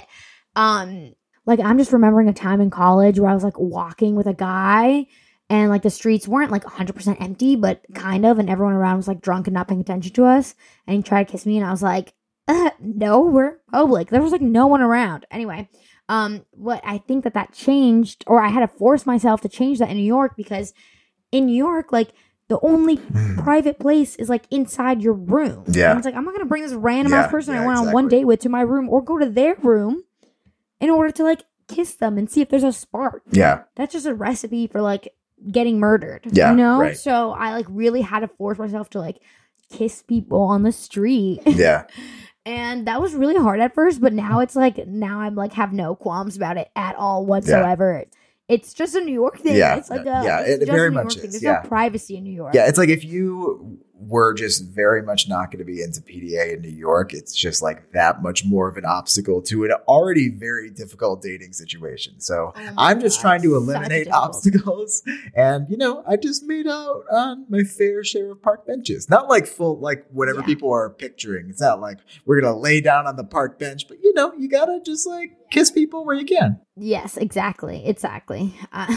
um, like, I'm just remembering a time in college where I was like walking with a guy and like the streets weren't like one hundred percent empty, but kind of, and everyone around was like drunk and not paying attention to us. And he tried to kiss me and I was like, uh, no, we're public. There was like no one around. Anyway, um, what I think that that changed, or I had to force myself to change that in New York, because in New York, like, the only private place is like inside your room. Yeah. And it's like, I'm not going to bring this random Yeah, ass person yeah, I went exactly. on one date with to my room or go to their room in order to like kiss them and see if there's a spark. Yeah. That's just a recipe for like getting murdered. Yeah, You know? right. So I like really had to force myself to like kiss people on the street. Yeah. And that was really hard at first, but now it's like, now I'm like, have no qualms about it at all whatsoever. Yeah. It's just a New York thing. Yeah. It's like no, a, yeah, it's it just very a New much York thing. is. There's Yeah. no privacy in New York. Yeah. It's like if you were just very much not going to be into P D A in New York, it's just like that much more of an obstacle to an already very difficult dating situation. So oh I'm just God, trying to eliminate obstacles. And, you know, I just made out on my fair share of park benches. Not like full, like whatever yeah. people are picturing. It's not like we're going to lay down on the park bench, but, you know, you got to just like kiss people where you can. Yes, exactly. Exactly. Uh,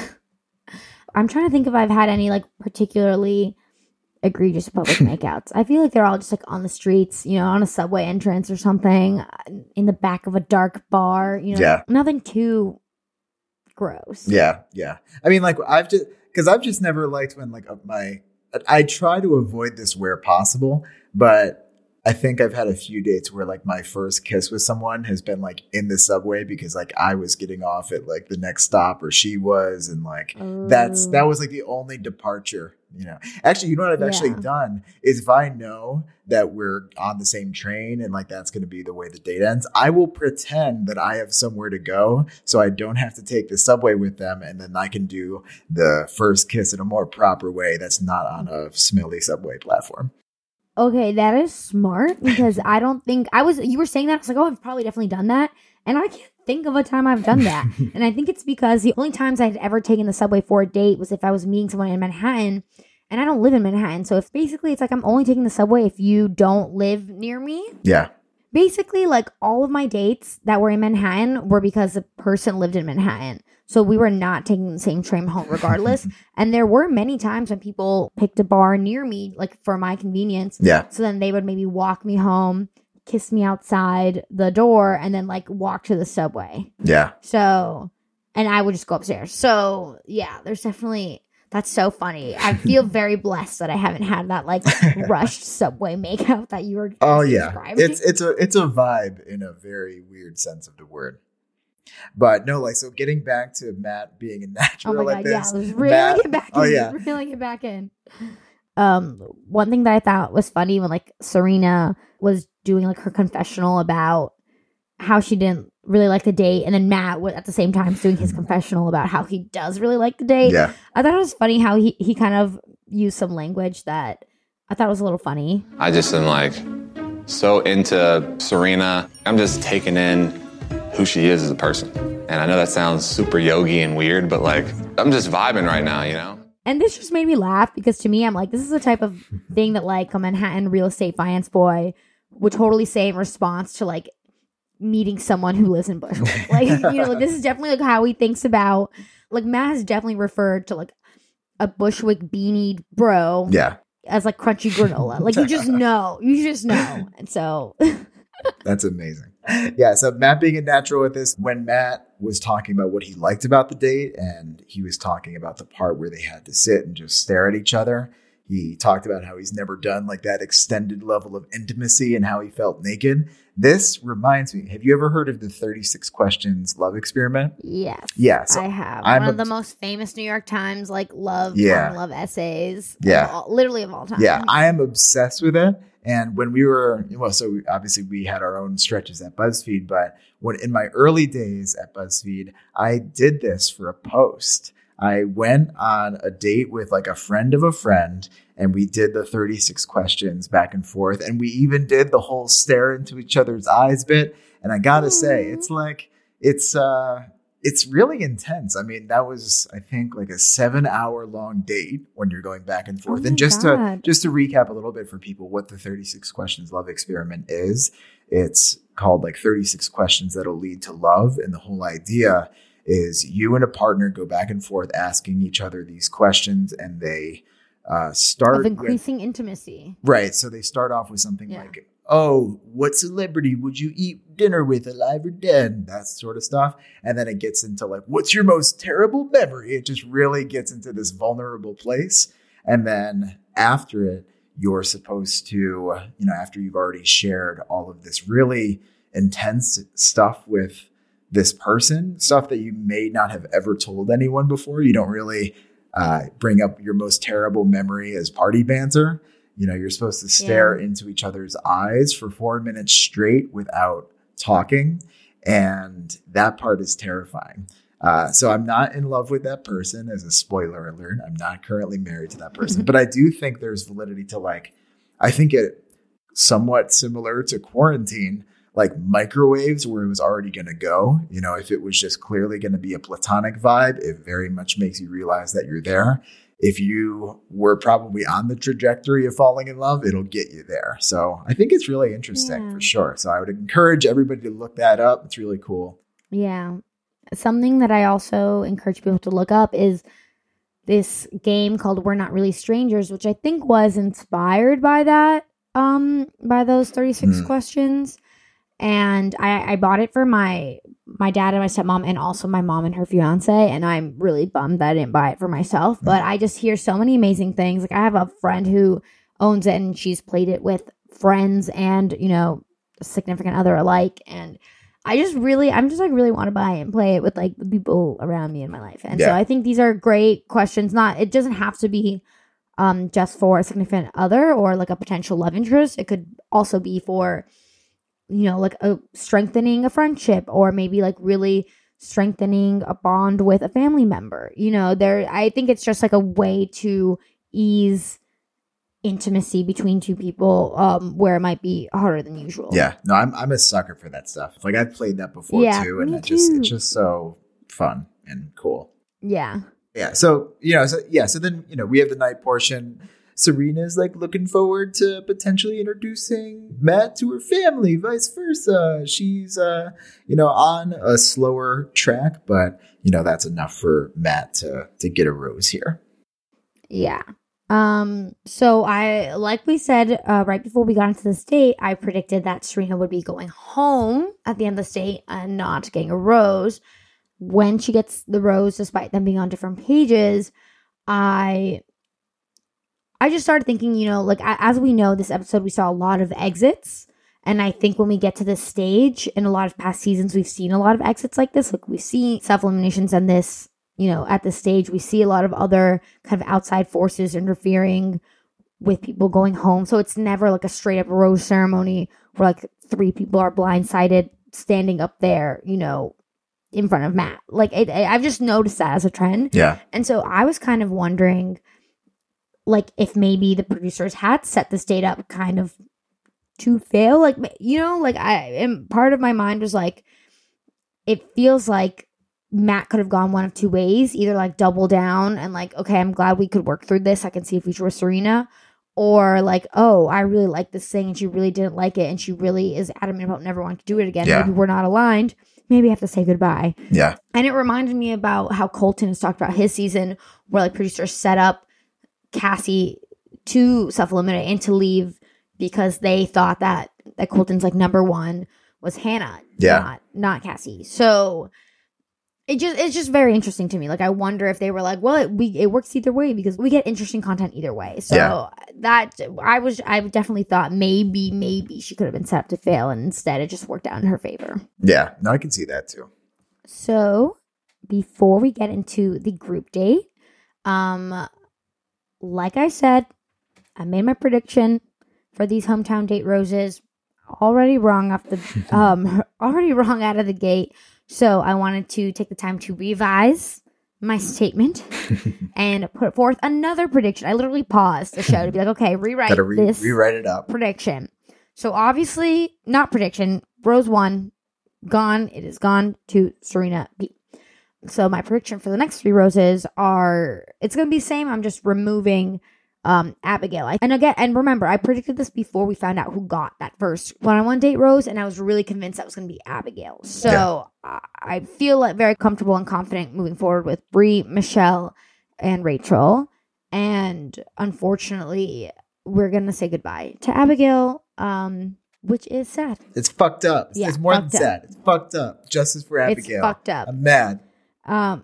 I'm trying to think if I've had any like particularly egregious public makeouts. I feel like they're all just like on the streets, you know, on a subway entrance or something, in the back of a dark bar, you know, yeah. nothing too gross. Yeah, yeah. I mean, like I've just, because I've just never liked when like my, I try to avoid this where possible, but I think I've had a few dates where like my first kiss with someone has been like in the subway because like I was getting off at like the next stop or she was. And like oh. that's, that was like the only departure, you know. Actually, you know what I've yeah. actually done is if I know that we're on the same train and like that's going to be the way the date ends, I will pretend that I have somewhere to go so I don't have to take the subway with them. And then I can do the first kiss in a more proper way that's not on a smelly subway platform. Okay, that is smart because I don't think I was, you were saying that. I was like, oh, I've probably definitely done that. And I can't think of a time I've done that. And I think it's because the only times I'd ever taken the subway for a date was if I was meeting someone in Manhattan, and I don't live in Manhattan. So if basically it's like I'm only taking the subway if you don't live near me. Yeah. Basically, like all of my dates that were in Manhattan were because the person lived in Manhattan. So we were not taking the same train home regardless. And there were many times when people picked a bar near me, like for my convenience. Yeah. So then they would maybe walk me home, kiss me outside the door, and then like walk to the subway. Yeah. So, and I would just go upstairs. So yeah, there's definitely, that's so funny. I feel very blessed that I haven't had that like rushed subway makeout that you were oh yeah describing. It's it's a it's a vibe in a very weird sense of the word. But no, like, so getting back to Matt being a natural oh my at God, this. Yeah, let's really Matt, get back oh, in. yeah. Really get back in. Um, one thing that I thought was funny when like Serena was doing like her confessional about how she didn't really like the date, and then Matt was at the same time doing his confessional about how he does really like the date. Yeah. I thought it was funny how he, he kind of used some language that I thought was a little funny. I just am like so into Serena. I'm just taking in who she is as a person. And I know that sounds super yogi and weird, but like, I'm just vibing right now, you know? And this just made me laugh because to me, I'm like, this is the type of thing that like a Manhattan real estate finance boy would totally say in response to like meeting someone who lives in Bushwick. Like, you know, like, this is definitely like how he thinks about, like Matt has definitely referred to like a Bushwick beanie bro. Yeah. As like crunchy granola. Like you just know, you just know. And so. That's amazing. Yeah, so Matt being a natural with this, when Matt was talking about what he liked about the date and he was talking about the part where they had to sit and just stare at each other, he talked about how he's never done like that extended level of intimacy and how he felt naked. This reminds me, have you ever heard of the thirty-six questions love experiment? Yes. Yeah, so I have. I'm One of a, the most famous New York Times like love yeah. love essays. Yeah. Of all, literally of all time. Yeah, I am obsessed with it. And when we were, well, so we, obviously we had our own stretches at BuzzFeed, but when in my early days at BuzzFeed, I did this for a post. I went on a date with like a friend of a friend, and we did the thirty-six questions back and forth. And we even did the whole stare into each other's eyes bit. And I gotta say, it's like, it's, uh, it's really intense. I mean, that was, I think, like a seven hour long date when you're going back and forth. Oh and just God. to just to recap a little bit for people what the thirty-six questions love experiment is, it's called like thirty-six questions that'll lead to love. And the whole idea is you and a partner go back and forth asking each other these questions, and they uh, start of increasing with, intimacy. Right. So they start off with something Yeah. like, oh, what celebrity would you eat dinner with, alive or dead? That sort of stuff. And then it gets into like, what's your most terrible memory? It just really gets into this vulnerable place. And then after it, you're supposed to, you know, after you've already shared all of this really intense stuff with this person, stuff that you may not have ever told anyone before. You don't really uh, bring up your most terrible memory as party banter. You know, you're supposed to stare yeah. into each other's eyes for four minutes straight without talking. And that part is terrifying. Uh, so I'm not in love with that person, as a spoiler alert. I'm not currently married to that person. But I do think there's validity to, like, I think it somewhat similar to Quarantine, like microwaves where it was already going to go. You know, if it was just clearly going to be a platonic vibe, it very much makes you realize that you're there. If you were probably on the trajectory of falling in love, it'll get you there. So I think it's really interesting yeah. for sure. So I would encourage everybody to look that up. It's really cool. Yeah. Something that I also encourage people to look up is this game called We're Not Really Strangers, which I think was inspired by that, um, by those thirty-six mm. questions. And I, I bought it for my my dad and my stepmom, and also my mom and her fiance. And I'm really bummed that I didn't buy it for myself. But I just hear so many amazing things. Like, I have a friend who owns it, and she's played it with friends and, you know, significant other alike. And I just really, I'm just like really want to buy it and play it with like the people around me in my life. And yeah. so I think these are great questions. Not, it doesn't have to be um, just for a significant other or like a potential love interest. It could also be for, you know, like a strengthening a friendship, or maybe like really strengthening a bond with a family member. You know, there, I think it's just like a way to ease intimacy between two people, um, where it might be harder than usual. Yeah, no, I'm I'm a sucker for that stuff. Like, I've played that before yeah, too, and it too. just it's just so fun and cool. Yeah, yeah. So you know, so yeah, so then you know we have the night portion. Serena's like looking forward to potentially introducing Matt to her family, vice versa. She's, uh, you know, on a slower track, but, you know, that's enough for Matt to, to get a rose here. Yeah. Um, so I, like we said, uh, right before we got into this date, I predicted that Serena would be going home at the end of the date and not getting a rose. When she gets the rose, despite them being on different pages, I... I just started thinking, you know, like, as we know, this episode, we saw a lot of exits. And I think when we get to this stage, in a lot of past seasons, we've seen a lot of exits like this. Like, we see self-eliminations and this, you know, at this stage, we see a lot of other kind of outside forces interfering with people going home. So it's never like a straight up rose ceremony where like three people are blindsided standing up there, you know, in front of Matt. Like, it, it, I've just noticed that as a trend. Yeah. And so I was kind of wondering, like, if maybe the producers had set this date up kind of to fail. Like, you know, like, I and part of my mind was like, it feels like Matt could have gone one of two ways. Either like double down and like, okay, I'm glad we could work through this. I can see a future with Serena. Or like, oh, I really like this thing and she really didn't like it. And she really is adamant about never wanting to do it again. Yeah. Maybe we're not aligned. Maybe I have to say goodbye. Yeah. And it reminded me about how Colton has talked about his season, where like producers set up Cassie to self-eliminate and to leave because they thought that, that Colton's like number one was Hannah, yeah. not not Cassie. So it just it's just very interesting to me. Like, I wonder if they were like, well, it, we it works either way because we get interesting content either way. So yeah. that I was I definitely thought maybe maybe she could have been set up to fail, and instead it just worked out in her favor. Yeah, no, I can see that too. So before we get into the group date, um. like I said, I made my prediction for these hometown date roses. Already wrong off the um already wrong out of the gate. So I wanted to take the time to revise my statement and put forth another prediction. I literally paused the show to be like, okay, rewrite Gotta re- this rewrite it up. Prediction. So obviously, not prediction. Rose one, gone. It is gone to Serena B. So my prediction for the next three roses are, it's going to be the same. I'm just removing um, Abigail. And again, and remember, I predicted this before we found out who got that first one-on-one date rose, and I was really convinced that was going to be Abigail. So yeah. I feel like very comfortable and confident moving forward with Brie, Michelle, and Rachel. And unfortunately, we're going to say goodbye to Abigail, um, which is sad. It's fucked up. Yeah, it's more than up. sad. It's fucked up. Justice for Abigail. It's fucked up. I'm mad. Um,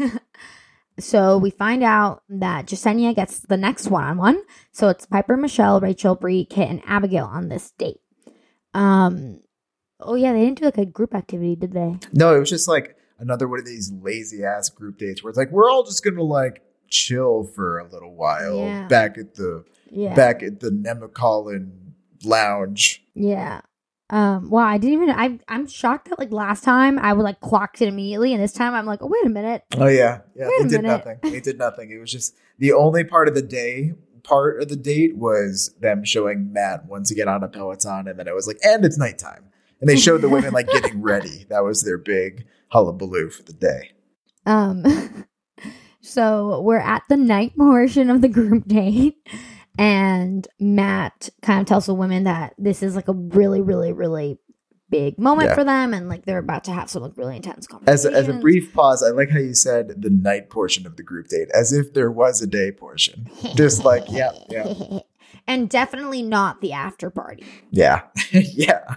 so we find out that Jessenia gets the next one-on-one. So it's Piper, Michelle, Rachel, Brie, Kit, and Abigail on this date. Um, oh yeah, they didn't do like a group activity, did they? No, it was just like another one of these lazy ass group dates where it's like, we're all just going to like chill for a little while yeah. back at the Yeah. back at the Nemacolin lounge. Yeah. Um, well, I didn't even, I, I'm shocked that like last time I would like clocked it immediately. And this time I'm like, oh, wait a minute. Oh yeah. Yeah. Wait They a did minute. nothing. They did nothing. It was just the only part of the day part of the date was them showing Matt once again on a Peloton. And then it was like, and it's nighttime. And they showed the women like getting ready. That was their big hullabaloo for the day. Um, so we're at the night portion of the group date. And Matt kind of tells the women that this is like a really, really, really big moment Yeah. for them. And like they're about to have some like really intense As conversations. a, as a brief pause, I like how you said the night portion of the group date, as if there was a day portion. Just like, yeah, yeah, And definitely not the after party. yeah, yeah.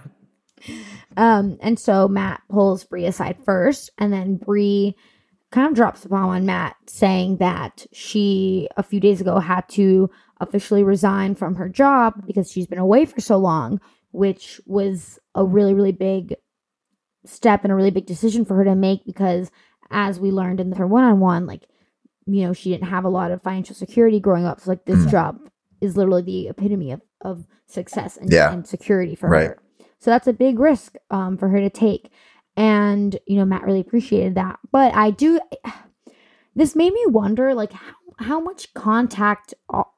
Um, and so Matt pulls Bree aside first, and then Bree kind of drops the bomb on Matt, saying that she a few days ago had to officially resign from her job because she's been away for so long, which was a really, really big step and a really big decision for her to make because, as we learned in her one-on-one, like, you know, she didn't have a lot of financial security growing up. So like this Mm. job is literally the epitome of, of success and, Yeah. and security for Right. her. So that's a big risk um, for her to take. And, you know, Matt really appreciated that. But I do, this made me wonder, like, how, how much contact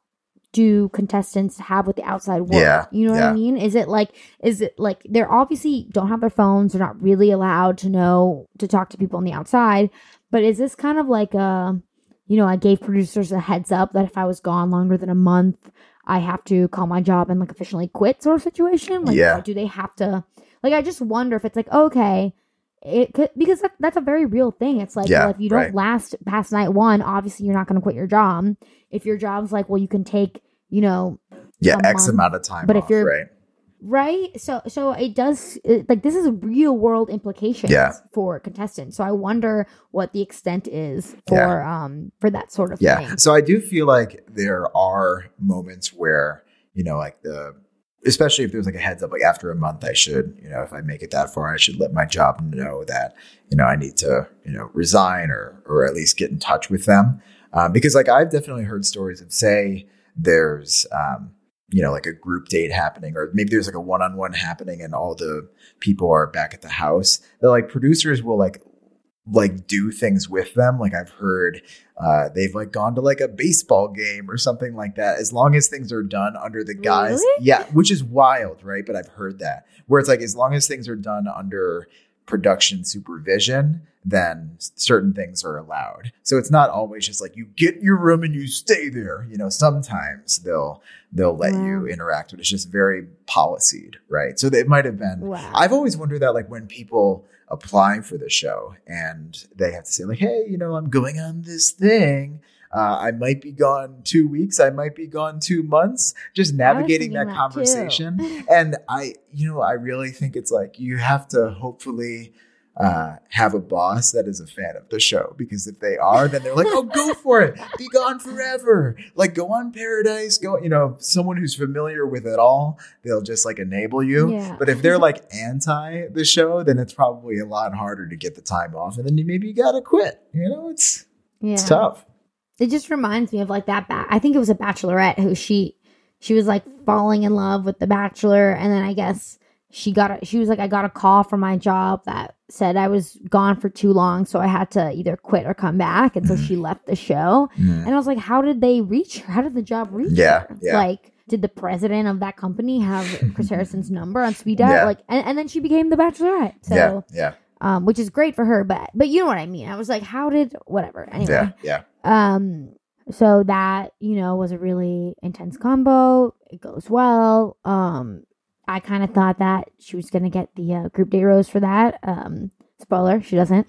do contestants have with the outside world? Yeah, You know what yeah. I mean? Is it like, is it like, they're obviously don't have their phones. They're not really allowed to know, to talk to people on the outside. But is this kind of like a, you know, I gave producers a heads up that if I was gone longer than a month, I have to call my job and like officially quit sort of situation? Like, Yeah. do they have to, like, I just wonder if it's like, okay, it could, because that, that's a very real thing. It's like, Yeah, well, if you don't right. last past night one, obviously you're not going to quit your job. If your job's like, well, you can take, you know, Yeah, a X month, amount of time but if off, you're- right? right? So, so it does, it, like, this is real world implications Yeah. for contestants. So I wonder what the extent is for, um, for that sort of Yeah. thing. So I do feel like there are moments where, you know, like the, especially if there's like a heads up, like after a month, I should, you know, if I make it that far, I should let my job know that, you know, I need to, you know, resign or, or at least get in touch with them. Um, because like I've definitely heard stories of, say, there's, um, you know, like a group date happening, or maybe there's like a one-on-one happening and all the people are back at the house. They're like, producers will like, like do things with them. Like I've heard, uh, they've like gone to like a baseball game or something like that. As long as things are done under the guise. Really? Yeah. Which is wild. Right. But I've heard that where it's like, as long as things are done under production supervision, then certain things are allowed. So it's not always just like you get in your room and you stay there. You know, sometimes they'll they'll let Wow. you interact, but it's just very policied, right? So it might have been. Wow. I've always wondered that, like when people apply for the show and they have to say like, hey, you know, I'm going on this thing. Uh, I might be gone two weeks. I might be gone two months. Just navigating thinking that that too. conversation. And I, you know, I really think it's like you have to hopefully uh, have a boss that is a fan of the show, because if they are, then they're like, oh, go for it. Be gone forever. Like go on Paradise. Go, you know, someone who's familiar with it all, they'll just like enable you. Yeah. But if they're like anti the show, then it's probably a lot harder to get the time off. And then you maybe you got to quit. You know, it's, Yeah. it's tough. It just reminds me of like that. Ba- I think it was a Bachelorette who she, she was like falling in love with the Bachelor, and then I guess she got a, she was like, I got a call from my job that said I was gone for too long, so I had to either quit or come back, and so she left the show. Mhm. And I was like, how did they reach her? How did the job reach Yeah, her? yeah. Like, did the president of that company have Chris Harrison's number on speed dial? Yeah. Like, and, and then she became the Bachelorette. So, yeah. Yeah. um, which is great for her, but but you know what I mean. I was like, how did whatever? Anyway. Yeah. Yeah. Um, so that, you know, was a really intense combo. It goes well. Um, I kind of thought that she was going to get the uh, group date rose for that. Um, spoiler, she doesn't.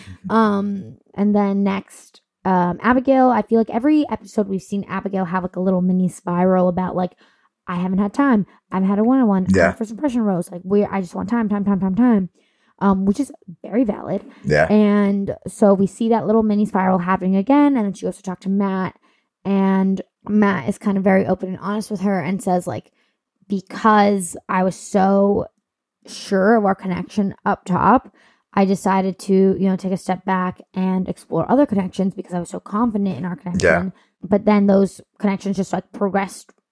um, and then next, um, Abigail, I feel like every episode we've seen Abigail have like a little mini spiral about like, I haven't had time. I've had a one-on-one. Yeah. First impression rose. Like, we I just want time, time, time, time, time. Um, which is very valid. Yeah. And so we see that little mini spiral happening again. And then she goes to talk to Matt. And Matt is kind of very open and honest with her and says, like, because I was so sure of our connection up top, I decided to, you know, take a step back and explore other connections because I was so confident in our connection. Yeah. But then those connections just like progressed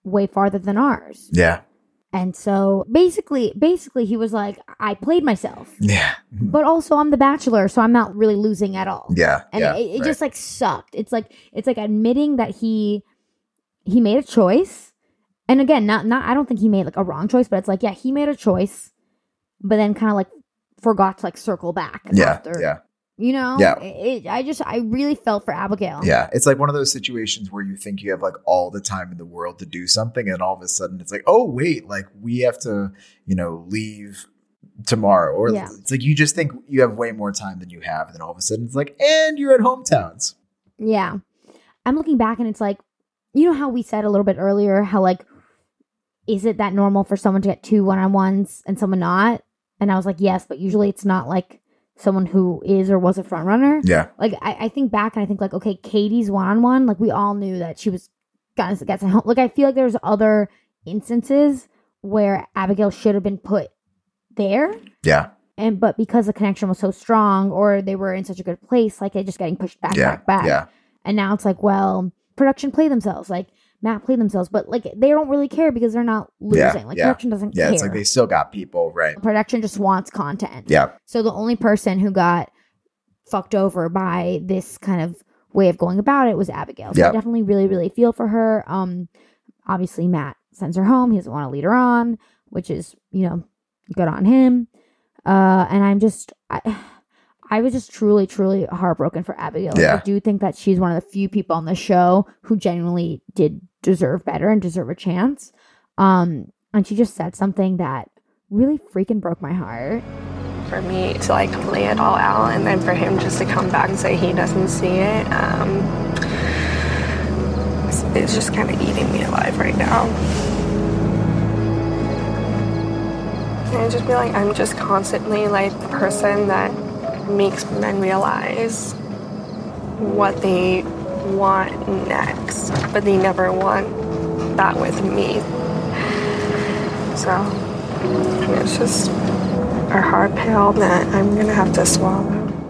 way farther than ours. Yeah. And so basically, basically he was like, I played myself. Yeah. But also I'm the Bachelor, so I'm not really losing at all. Yeah. And yeah, it, it right. just like sucked. It's like, it's like admitting that he, he made a choice. And again, not, not, I don't think he made like a wrong choice, but it's like, yeah, he made a choice, but then kind of like forgot to like circle back. Yeah. After. Yeah. You know, Yeah. It, I just, I really felt for Abigail. Yeah. It's like one of those situations where you think you have like all the time in the world to do something. And all of a sudden it's like, oh, wait, like we have to, you know, leave tomorrow. Or Yeah. it's like you just think you have way more time than you have. And then all of a sudden it's like, and you're at hometowns. Yeah. I'm looking back and it's like, you know how we said a little bit earlier, how like, is it that normal for someone to get two one-on-ones and someone not? And I was like, yes, but usually it's not like someone who is or was a front runner. Yeah. Like I, I think back and I think like, okay, Katie's one-on-one, like we all knew that she was gonna get sent home. Like I feel like there's other instances where Abigail should have been put there. Yeah. And but because the connection was so strong or they were in such a good place, like it just getting pushed back, Yeah. back, back. Yeah. And now it's like, well, production play themselves. Like Matt played themselves, but like they don't really care because they're not losing. Yeah, like yeah. production doesn't Yeah. care. It's like they still got people. Right. Production just wants content. Yeah. So the only person who got fucked over by this kind of way of going about it was Abigail. So Yeah. I definitely really, really feel for her. Um, obviously Matt sends her home. He doesn't want to lead her on, which is, you know, good on him. Uh, and I'm just, I, I was just truly, truly heartbroken for Abigail. Yeah. I do think that she's one of the few people on the show who genuinely did deserve better and deserve a chance. Um, and she just said something that really freaking broke my heart. For me to like lay it all out and then for him just to come back and say he doesn't see it, um, it's, it's just kind of eating me alive right now. And just be like, I'm just constantly like the person that makes men realize what they want next, but they never want that with me. So it's just a hard pill that I'm gonna have to swallow.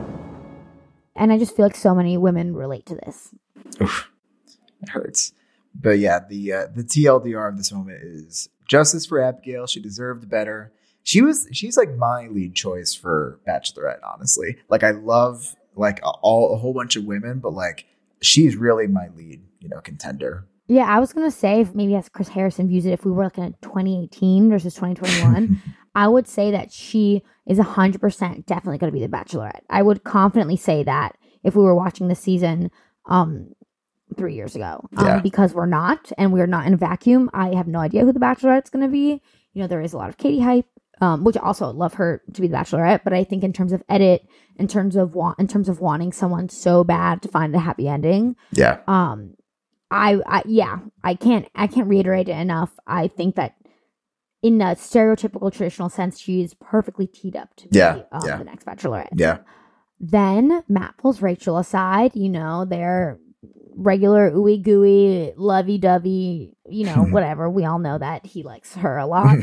And I just feel like so many women relate to this. Oof, it hurts. But yeah, the uh, the T L D R of this moment is justice for Abigail. She deserved better. She was she's like my lead choice for Bachelorette, honestly. Like I love like all a whole bunch of women, but like she's really my lead, you know, contender. Yeah, I was gonna say if maybe as Chris Harrison views it, if we were looking at twenty eighteen versus twenty twenty-one, I would say that she is one hundred percent definitely going to be the Bachelorette. I would confidently say that if we were watching the season um, three years ago. Um, Yeah. Because we're not, and we're not in a vacuum. I have no idea who the Bachelorette's going to be. You know, there is a lot of Katie hype, um, which also I'd love her to be the Bachelorette. But I think in terms of edit, in terms of want, in terms of wanting someone so bad to find a happy ending, Yeah. um, I, I yeah, I can't I can't reiterate it enough. I think that in a stereotypical traditional sense, she is perfectly teed up to be Yeah, um, yeah. the next Bachelorette. Yeah. Then Matt pulls Rachel aside. You know, they're regular ooey gooey, lovey dovey. You know, whatever. We all know that he likes her a lot.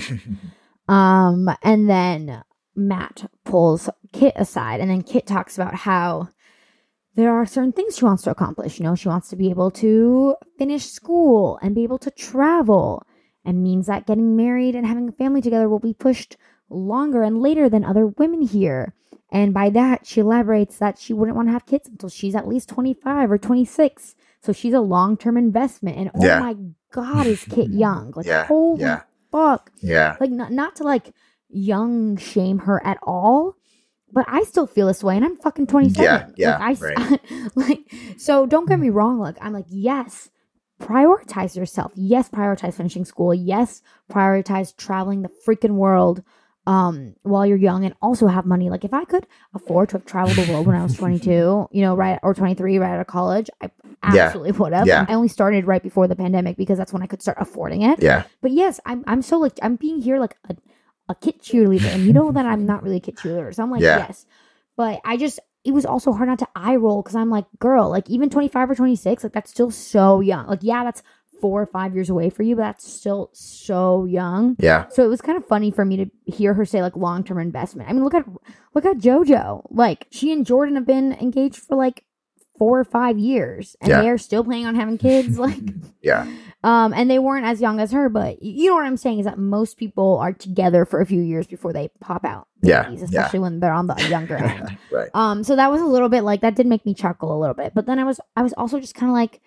um, and then Matt pulls Kit aside, and then Kit talks about how there are certain things she wants to accomplish. You know, she wants to be able to finish school and be able to travel, and means that getting married and having a family together will be pushed longer and later than other women here. And by that, she elaborates that she wouldn't want to have kids until she's at least twenty-five or twenty-six. So she's a long-term investment. And oh Yeah. my God, is Kit young? Like, Yeah, holy yeah. fuck. Yeah. Like, not, not to like young shame her at all, but I still feel this way, and I'm fucking twenty-seven. Yeah, yeah, like, I, right. like, so don't get me wrong. Like, I'm like, yes, prioritize yourself. Yes, prioritize finishing school. Yes, prioritize traveling the freaking world um, while you're young and also have money. Like, if I could afford to have traveled the world when I was twenty-two, you know, right, or twenty-three, right out of college, I absolutely would have. Yeah. I only started right before the pandemic because that's when I could start affording it. Yeah. But yes, I'm, I'm so like, I'm being here like a, a Kit cheerleader, and you know that I'm not really a Kit cheerleader. So I'm like, Yeah. yes. But I just, it was also hard not to eye roll because I'm like, girl, like even twenty-five or twenty-six, like that's still so young. Like, yeah, that's four or five years away for you, but that's still so young. Yeah. So it was kind of funny for me to hear her say like long-term investment. I mean, look at, look at JoJo. Like, she and Jordan have been engaged for like four or five years, and Yeah. they're still planning on having kids. Like, Yeah. Um, and they weren't as young as her, but you know what I'm saying is that most people are together for a few years before they pop out. Yeah, babies, especially yeah. when they're on the younger end. Right. Um, so that was a little bit like that did make me chuckle a little bit. But then I was I was also just kind of like,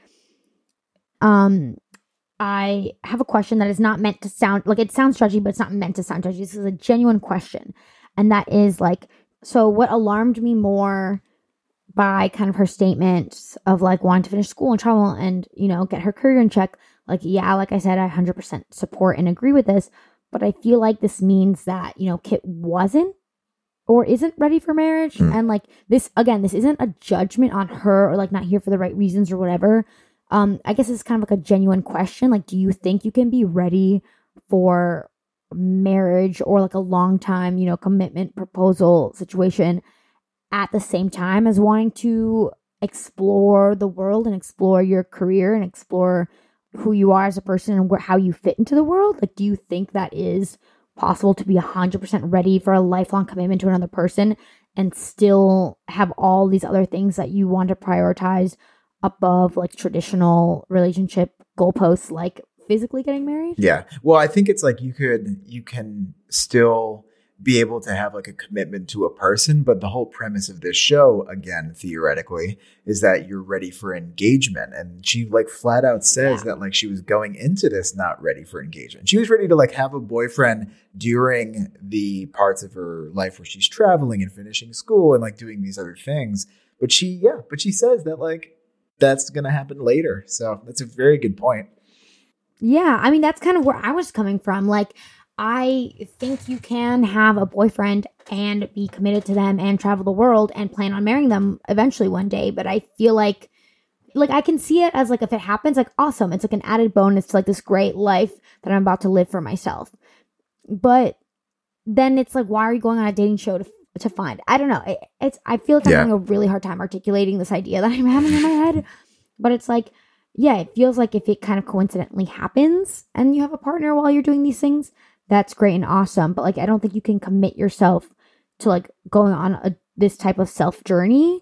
um, I have a question that is not meant to sound like it sounds judgy, but it's not meant to sound judgy. This is a genuine question, and that is like, so what alarmed me more by kind of her statements of like wanting to finish school and travel and, you know, get her career in check. Like, yeah, like I said, I one hundred percent support and agree with this, but I feel like this means that, you know, Kit wasn't or isn't ready for marriage. Mm. And like this, again, this isn't a judgment on her or like not here for the right reasons or whatever. Um, I guess it's kind of like a genuine question. Like, do you think you can be ready for marriage or like a long time, you know, commitment proposal situation at the same time as wanting to explore the world and explore your career and explore who you are as a person and where, how you fit into the world? Like, do you think that is possible to be one hundred percent ready for a lifelong commitment to another person and still have all these other things that you want to prioritize above like traditional relationship goalposts, like physically getting married? Yeah. Well, I think it's like you could, you can still be able to have like a commitment to a person, but the whole premise of this show, again, theoretically, is that you're ready for engagement. And she like flat out says yeah. that like she was going into this not ready for engagement. She was ready to like have a boyfriend during the parts of her life where she's traveling and finishing school and like doing these other things. But she, yeah, but she says that like that's going to happen later. So that's a very good point. Yeah. I mean, that's kind of where I was coming from. Like, I think you can have a boyfriend and be committed to them and travel the world and plan on marrying them eventually one day. But I feel like, like I can see it as like, if it happens, like awesome. It's like an added bonus to like this great life that I'm about to live for myself. But then it's like, why are you going on a dating show to to find? I don't know. It, it's, I feel like I'm yeah. having a really hard time articulating this idea that I'm having in my head. But it's like, yeah, it feels like if it kind of coincidentally happens and you have a partner while you're doing these things, that's great and awesome. But like, I don't think you can commit yourself to like going on a, this type of self journey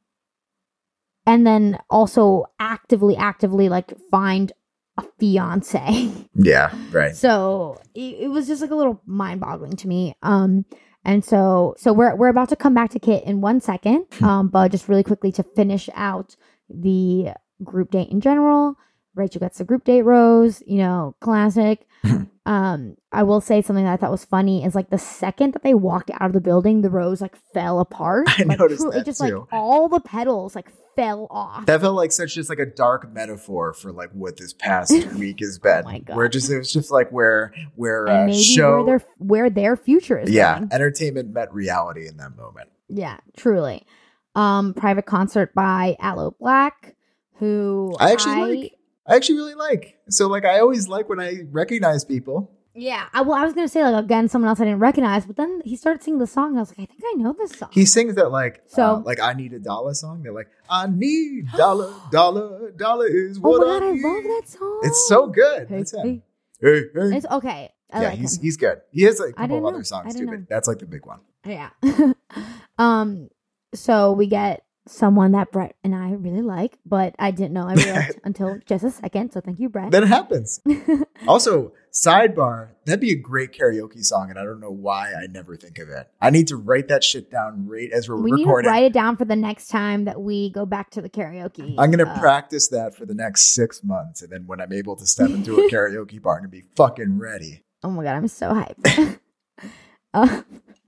and then also actively, actively like find a fiance. Yeah, right. So it, it was just like a little mind boggling to me. Um, and so, so we're, we're about to come back to Kit in one second. Um, but just really quickly to finish out the group date in general, Rachel gets the group date rose, you know, classic. um, I will say something that I thought was funny is like the second that they walked out of the building, the rose like fell apart. I like, noticed truly, that it just too. Like all the petals like fell off. That felt like such just like a dark metaphor for like what this past week has been. Oh my God. Where just it was just like where where and uh, maybe show where their where their future is. Yeah, going. entertainment met reality in that moment. Yeah, truly. Um, private concert by Aloe Black, who I actually I, like. I actually really like. So like I always like when I recognize people. Yeah. I, well, I was going to say like, again, someone else I didn't recognize, but then he started singing the song and I was like, I think I know this song. He sings that like, so, uh, like I Need a Dollar song. They're like, I need dollar, dollar, dollar is what oh my God, I need. I love that song. It's so good. Hey, That's hey. him. Hey, hey. It's okay. I yeah, like he's him. he's good. He has like a I couple of didn't other know. songs I too, didn't but know. that's like the big one. Yeah. um. So we get someone that Brett and I really like, but I didn't know I realized until just a second. So thank you, Brett. That happens. Also, sidebar, that'd be a great karaoke song, and I don't know why I never think of it. I need to write that shit down right as we're we recording. We need to write it down for the next time that we go back to the karaoke. I'm going to uh, practice that for the next six months, and then when I'm able to step into a karaoke bar, I'm going to be fucking ready. Oh my God, I'm so hyped. uh,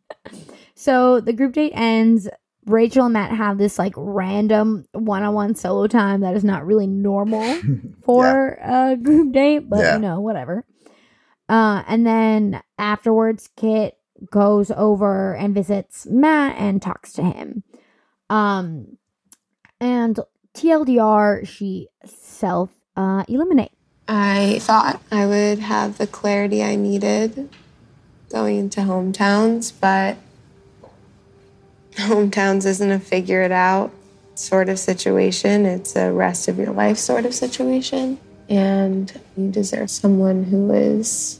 so the group date ends. Rachel and Matt have this like random one-on-one solo time that is not really normal for yeah. a group date, but yeah. you know, whatever. Uh, and then afterwards, Kit goes over and visits Matt and talks to him. Um, and T L D R, she self uh, eliminate. I thought I would have the clarity I needed going into hometowns, but hometowns isn't a figure it out sort of situation. It's a rest of your life sort of situation. And you deserve someone who is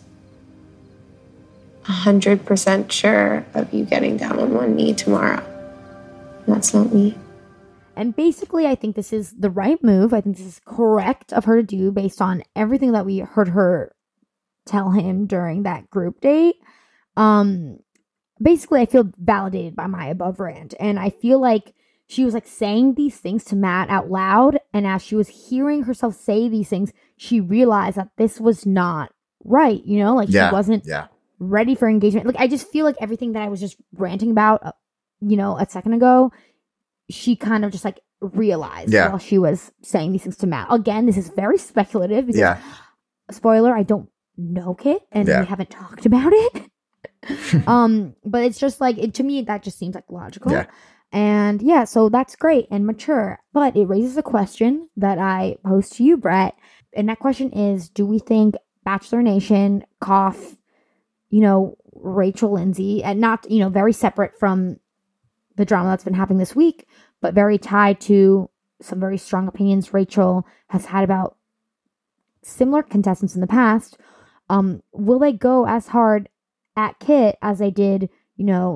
one hundred percent sure of you getting down on one knee tomorrow. That's not me. And basically, I think this is the right move. I think this is correct of her to do based on everything that we heard her tell him during that group date. Um, basically, I feel validated by my above rant. And I feel like she was like saying these things to Matt out loud. And as she was hearing herself say these things, she realized that this was not right. You know, like yeah, she wasn't yeah. ready for engagement. Like, I just feel like everything that I was just ranting about, uh, you know, a second ago, she kind of just like realized yeah. while she was saying these things to Matt. Again, this is very speculative because, yeah. spoiler, I don't know Kit and yeah. we haven't talked about it. um, but it's just like, it, to me, that just seems like logical. Yeah. And yeah, so that's great and mature. But it raises a question that I pose to you, Brett. And that question is, do we think Bachelor Nation, cough, you know, Rachel Lindsay, and not, you know, very separate from the drama that's been happening this week, but very tied to some very strong opinions Rachel has had about similar contestants in the past. Um, will they go as hard at Kit as they did, you know,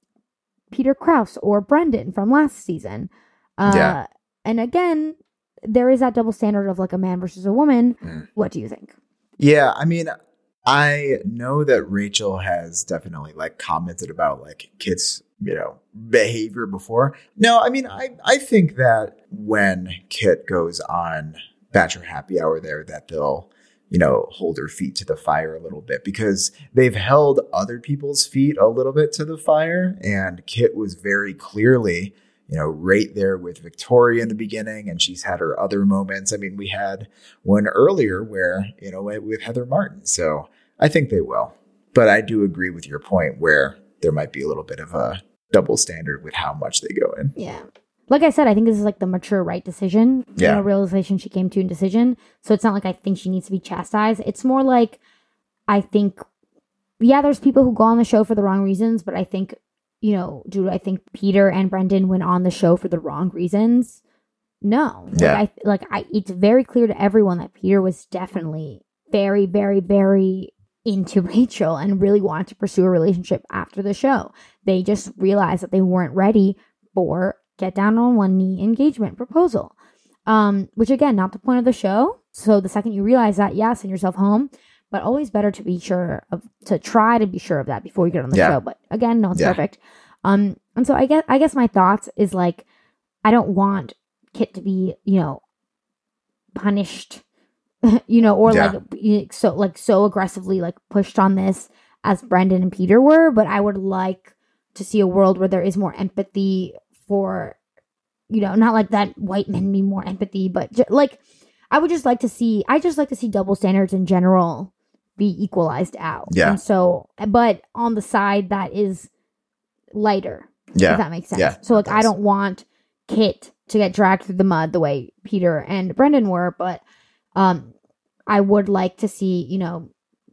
Peter Kraus or Brendan from last season? Uh, yeah. And again, there is that double standard of like a man versus a woman. Mm. What do you think? Yeah, I mean, I know that Rachel has definitely like commented about like Kit's, you know, behavior before. No, I mean, I, I think that when Kit goes on Bachelor Happy Hour there, that they'll, you know, hold her feet to the fire a little bit, because they've held other people's feet a little bit to the fire. And Kit was very clearly, you know, right there with Victoria in the beginning, and she's had her other moments. I mean, we had one earlier where, you know, with Heather Martin. So I think they will. But I do agree with your point where there might be a little bit of a double standard with how much they go in. Yeah. Like I said, I think this is like the mature right decision, yeah. you know, realization she came to in decision. So it's not like I think she needs to be chastised. It's more like, I think, yeah, there's people who go on the show for the wrong reasons, but I think, you know, do I think Peter and Brendan went on the show for the wrong reasons? No. Yeah. Like, I, like I, it's very clear to everyone that Peter was definitely very, very, very into Rachel and really wanted to pursue a relationship after the show. They just realized that they weren't ready for get down on one knee engagement proposal. Um, which again, not the point of the show. So the second you realize that, yeah, send yourself home. But always better to be sure of, to try to be sure of that before you get on the yeah. show. But again, no, it's yeah. perfect. Um, and so I guess, I guess my thoughts is like, I don't want Kit to be, you know, punished, you know, or yeah. like, so, like so aggressively, like pushed on this as Brendan and Peter were. But I would like to see a world where there is more empathy for, you know, not like that white men need more empathy, but ju- like, I would just like to see, I just like to see double standards in general be equalized out. Yeah. And so, but on the side that is lighter. Yeah. If that makes sense. Yeah, so like, I don't want Kit to get dragged through the mud the way Peter and Brendan were, but um, I would like to see, you know,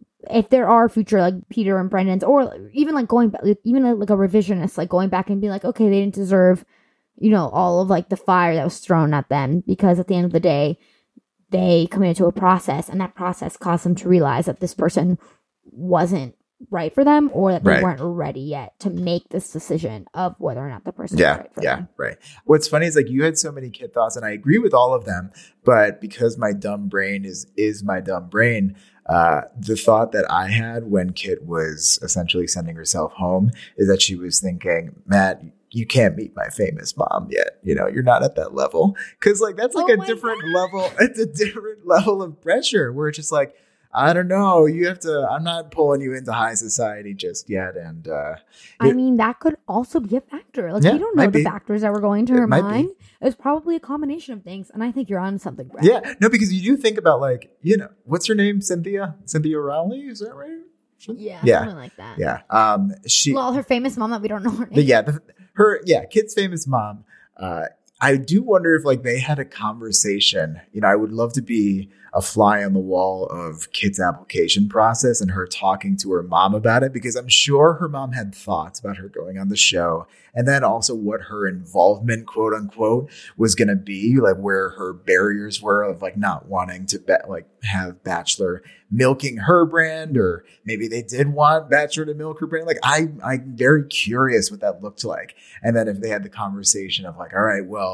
if there are future like Peter and Brendan's, or even like going back, even like a revisionist, like going back and being like, okay, they didn't deserve, you know, all of like the fire that was thrown at them, because at the end of the day, they committed to a process, and that process caused them to realize that this person wasn't right for them, or that they right. weren't ready yet to make this decision of whether or not the person yeah, was right for yeah, them. Yeah, right. What's funny is like you had so many Kit thoughts, and I agree with all of them, but because my dumb brain is is my dumb brain, uh, the thought that I had when Kit was essentially sending herself home is that she was thinking, Matt, you can't meet my famous mom yet. You know, you're not at that level. Cause like, that's like oh a different God. level. It's a different level of pressure where it's just like, I don't know. You have to, I'm not pulling you into high society just yet. And, uh, I mean, that could also be a factor. Like, yeah, we don't know might the be. factors that were going to her It might mind. be. It was probably a combination of things. And I think you're on something, Brett. Yeah. No, because you do think about like, you know, what's her name? Cynthia? Cynthia Rowley? Is that right? Yeah. Yeah. Something like that. Yeah. Um, she, Well, her famous mom that we don't know her name. the, yeah, the, her, yeah, Kit's famous mom. Uh, I do wonder if like they had a conversation. You know, I would love to be a fly on the wall of Kit's application process and her talking to her mom about it, because I'm sure her mom had thoughts about her going on the show, and then also what her involvement, quote unquote, was going to be, like where her barriers were of like not wanting to be- like have Bachelor milking her brand, or maybe they did want Bachelor to milk her brand. Like I, I'm very curious what that looked like. And then if they had the conversation of like, all right, well,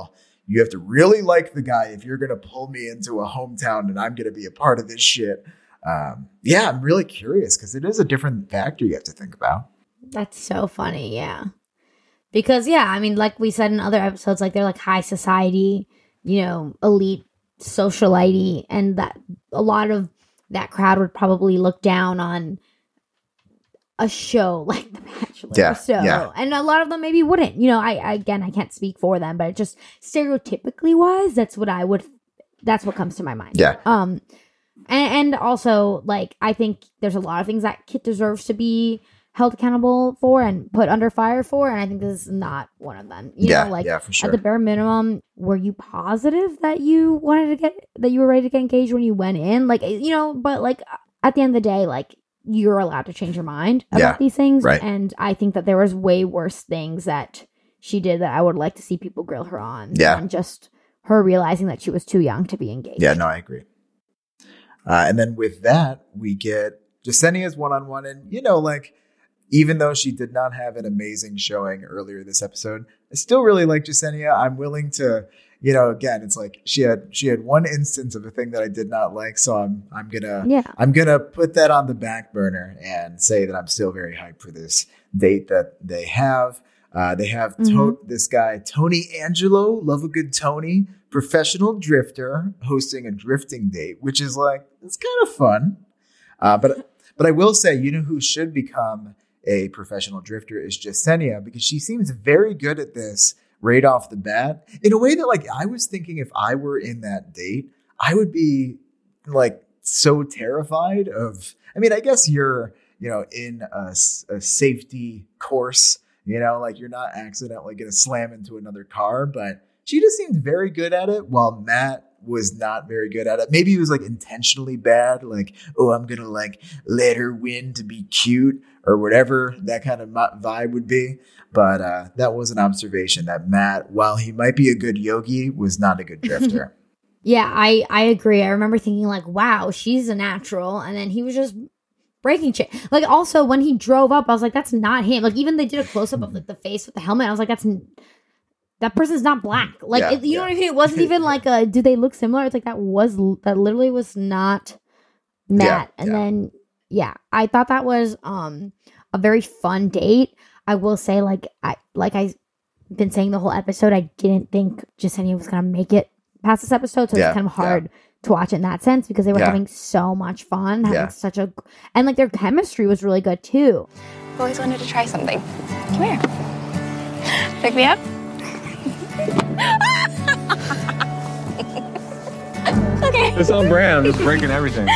you have to really like the guy if you're going to pull me into a hometown and I'm going to be a part of this shit. Um, yeah, I'm really curious because it is a different factor you have to think about. That's so funny. Yeah. Because, yeah, I mean, like we said in other episodes, like they're like high society, you know, elite socialite, and that a lot of that crowd would probably look down on a show like The Bachelor. Yeah, so, yeah. And a lot of them maybe wouldn't. You know, I, I again, I can't speak for them, but just stereotypically wise, that's what I would. That's what comes to my mind. Yeah. Um, and, and also, like, I think there's a lot of things that Kit deserves to be held accountable for and put under fire for, and I think this is not one of them. You yeah, know, like yeah, for sure. At the bare minimum, were you positive that you wanted to get that you were ready to get engaged when you went in? Like, you know, but like at the end of the day, like you're allowed to change your mind about yeah, these things. Right. And I think that there was way worse things that she did that I would like to see people grill her on. Yeah. And just her realizing that she was too young to be engaged. Yeah, no, I agree. Uh, and then with that, we get Jessenia's one-on-one. And, you know, like, even though she did not have an amazing showing earlier this episode, I still really like Jessenia. I'm willing to, you know, again, it's like she had she had one instance of a thing that I did not like. So I'm I'm gonna yeah. I'm gonna put that on the back burner and say that I'm still very hyped for this date that they have. Uh, they have Mm-hmm. to- this guy, Tony Angelo, love a good Tony, professional drifter, hosting a drifting date, which is like, it's kind of fun. Uh, but but I will say, you know who should become a professional drifter is Jessenia, because she seems very good at this right off the bat in a way that, like, I was thinking if I were in that date, I would be like so terrified of, I mean, I guess you're, you know, in a, a safety course, you know, like you're not accidentally going to slam into another car, but she just seemed very good at it while Matt was not very good at it. Maybe he was like intentionally bad. Like, oh, I'm going to like let her win to be cute or whatever that kind of vibe would be. But uh, that was an observation that Matt, while he might be a good yogi, was not a good drifter. Yeah, I, I agree. I remember thinking like, wow, she's a natural. And then he was just breaking shit. Like also when he drove up, I was like, that's not him. Like even they did a close up of like the face with the helmet. I was like, that's that person's not black. Like Yeah, it, you yeah. know what I mean? It wasn't even like a, do they look similar? It's like that was that literally was not Matt. Yeah, and yeah. then yeah, I thought that was um a very fun date. I will say, like I like I've been saying the whole episode, I didn't think Jessenia was gonna make it past this episode, so Yeah, it's kind of yeah. hard to watch in that sense because they were Yeah. having so much fun, having Yeah. such a and like their chemistry was really good too. I've always wanted to try something. Come here. Pick me up. Okay. It's on brand. I'm just breaking everything.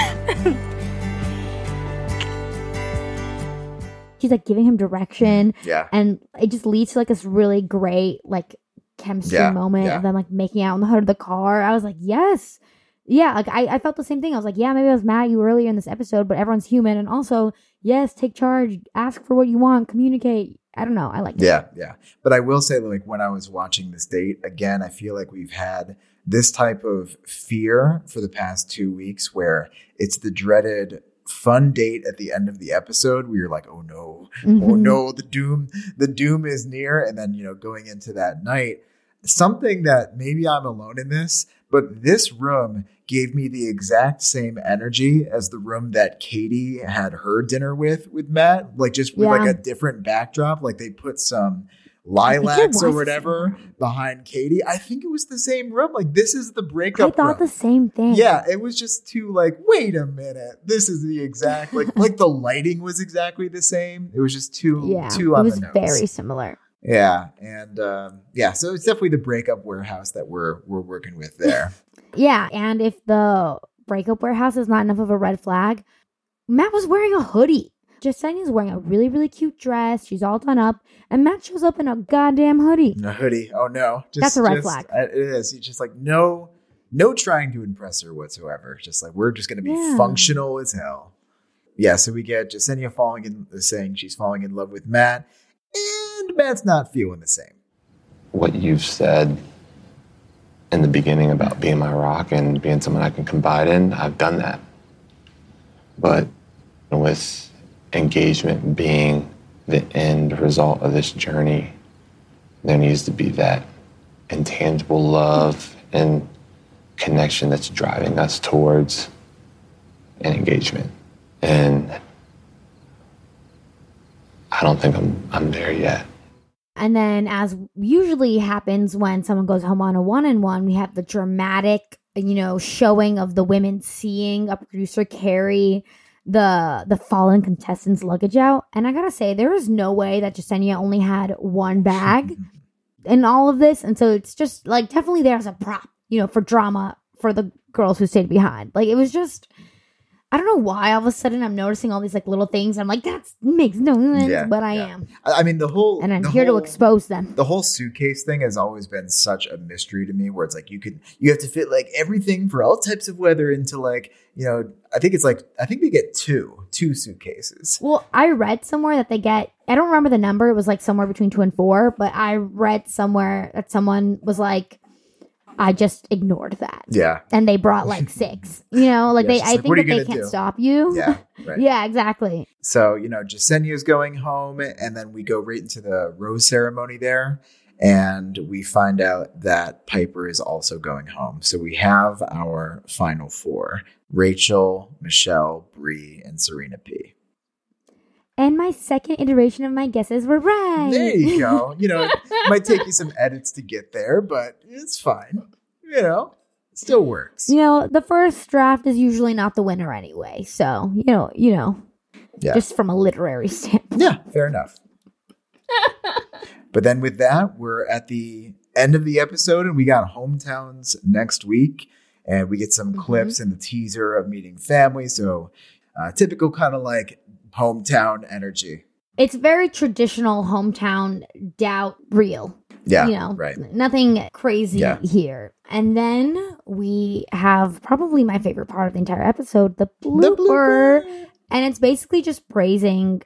She's like giving him direction, Yeah. and it just leads to like this really great like chemistry Yeah, moment yeah. of them like making out on the hood of the car. I was like, yes. Yeah, like I, I felt the same thing. I was like, yeah, maybe I was mad at you earlier in this episode, but everyone's human. And also, yes, take charge, ask for what you want, communicate. I don't know. I like it. Yeah, yeah. But I will say, like, when I was watching this date, again, I feel like we've had this type of fear for the past two weeks where it's the dreaded fun date at the end of the episode where you're like, oh no, oh Mhm. no, the doom, the doom is near. And then, you know, going into that night, something that maybe I'm alone in this, but this room gave me the exact same energy as the room that Katie had her dinner with, with Matt, like just with Yeah. like a different backdrop. Like they put some it lilacs or was. whatever behind Katie. I think it was the same room. Like this is the I breakup thought room. the same thing. Yeah, it was just too like, wait a minute. This is the exact, like, like the lighting was exactly the same. It was just too, Yeah. too It on was the nose. very similar. Yeah. And um, yeah, so it's definitely the breakup warehouse that we're, we're working with there. Yeah. And if the breakup warehouse is not enough of a red flag, Matt was wearing a hoodie. Jessenia's wearing a really, really cute dress. She's all done up. And Matt shows up in a goddamn hoodie. A hoodie. Oh no. Just, That's a red just- flag. uh, It is. He's just like, no, no trying to impress her whatsoever. Just like, we're just going to be Yeah. functional as hell. Yeah. So we get Jessenia falling in, saying she's falling in love with Matt, and Matt's not feeling the same. What you've said in the beginning about being my rock and being someone I can confide in, I've done that. But with engagement being the end result of this journey, there needs to be that intangible love and connection that's driving us towards an engagement. And I don't think I'm I'm there yet. And then, as usually happens when someone goes home on a one-on-one, we have the dramatic, you know, showing of the women seeing a producer carry the the fallen contestant's luggage out. And I gotta say, there is no way that Jessenia only had one bag in all of this. And so it's just, like, definitely there as a prop, you know, for drama for the girls who stayed behind. Like, it was just... I don't know why all of a sudden I'm noticing all these like little things. I'm like, that makes no sense, Yeah, but I yeah. am. I mean, the whole And I'm the here whole, to expose them. The whole suitcase thing has always been such a mystery to me, where it's like you could you have to fit like everything for all types of weather into like, you know, I think it's like I think they get two two suitcases. Well, I read somewhere that they get, I don't remember the number. It was like somewhere between two and four, but I read somewhere that someone was like, I just ignored that. Yeah. And they brought like six, you know, like Yeah, they, she's I like, think "What are that you they gonna can't do?" stop you. Yeah, right. Yeah, exactly. So, you know, Jessenia's going home, and then we go right into the rose ceremony there, and we find out that Piper is also going home. So we have our final four: Rachel, Michelle, Bree, and Serena P. And my second iteration of my guesses were right. There you go. You know, it might take you some edits to get there, but it's fine. You know, it still works. You know, the first draft is usually not the winner anyway. So, you know, you know, Yeah. just from a literary standpoint. Yeah, fair enough. But then with that, we're at the end of the episode, and we got hometowns next week, and we get some Mm-hmm. clips in the teaser of meeting family. So uh, typical kind of like hometown energy. It's very traditional hometown doubt real. Yeah, You know, right. nothing crazy Yeah. here. And then we have probably my favorite part of the entire episode, the blooper. And it's basically just praising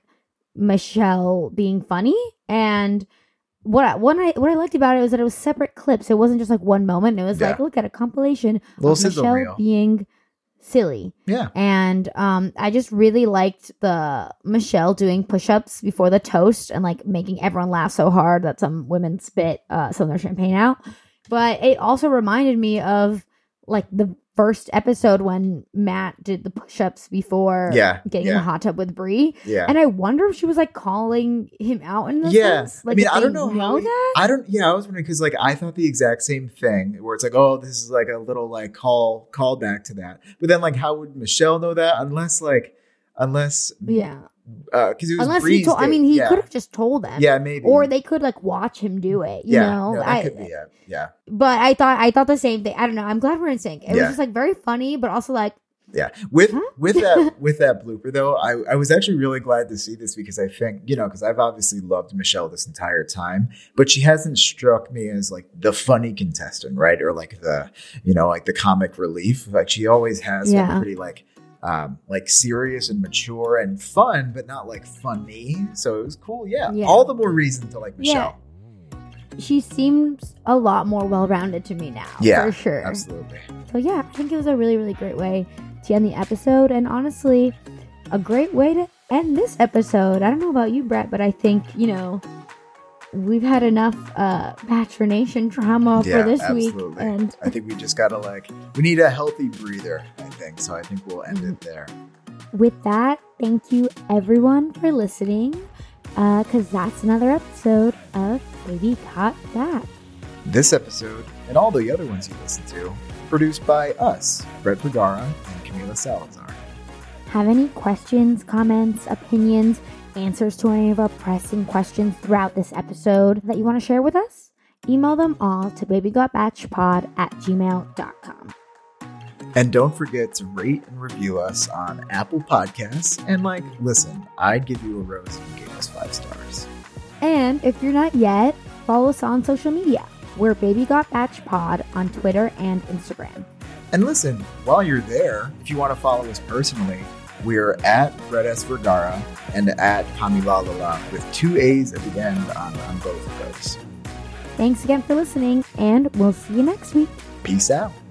Michelle being funny. And what I, what I what I liked about it was that it was separate clips. It wasn't just like one moment. It was Yeah. like, look at a compilation Little of sizzle Michelle reel. being silly. Yeah. And um, I just really liked the Michelle doing push-ups before the toast and like making everyone laugh so hard that some women spit uh, some of their champagne out. But it also reminded me of like the first episode when Matt did the push-ups before Yeah, getting in yeah. the hot tub with Bree. Yeah. And I wonder if she was like calling him out in this Yeah, sense. Like, I mean, if I they don't know, how know he- that. I don't. Yeah, I was wondering because like I thought the exact same thing, where it's like, oh, this is like a little like call call back to that. But then like, how would Michelle know that unless like unless Yeah. because it was Unless Bree's he told, I date. mean, he yeah. could have just told them. Yeah, maybe. Or they could like watch him do it. You yeah, know, no, that I, could be it. Yeah, But I thought I thought the same thing. I don't know. I'm glad we're in sync. It was Yeah. just like very funny, but also like yeah. With with that with that blooper though, I I was actually really glad to see this because I think you know because I've obviously loved Michelle this entire time, but she hasn't struck me as like the funny contestant, right? Or like the you know like the comic relief. Like she always has been Yeah. pretty like. Um, like serious and mature and fun, but not like funny. So it was cool. Yeah. Yeah. All the more reason to like Michelle. she seems a lot more well rounded to me now. Yeah. For sure. Absolutely. So yeah, I think it was a really, really great way to end the episode, and honestly, a great way to end this episode. I don't know about you, Brett, but I think, you know, we've had enough uh Bachelor Nation drama Yeah, for this absolutely. week. And I think we just gotta like we need a healthy breather, I think. So I think we'll end it there. with that, thank you everyone for listening. Uh, cause that's another episode of Baby Got Back. This episode and all the other ones you listen to, produced by us, Brett Vergara and Camila Salazar. Have any questions, comments, opinions, answers to any of our pressing questions throughout this episode that you want to share with us? Email them all to babygotbatchpod at gmail dot com. And don't forget to rate and review us on Apple Podcasts. And like, listen, I'd give you a rose if you gave us five stars. And if you're not yet, follow us on social media. We're babygotbatchpod on Twitter and Instagram. And listen, while you're there, if you want to follow us personally, we're at Brett S. Vergara and at Kamilalala with two A's at the end on, on both of those. Thanks again for listening, and we'll see you next week. Peace out.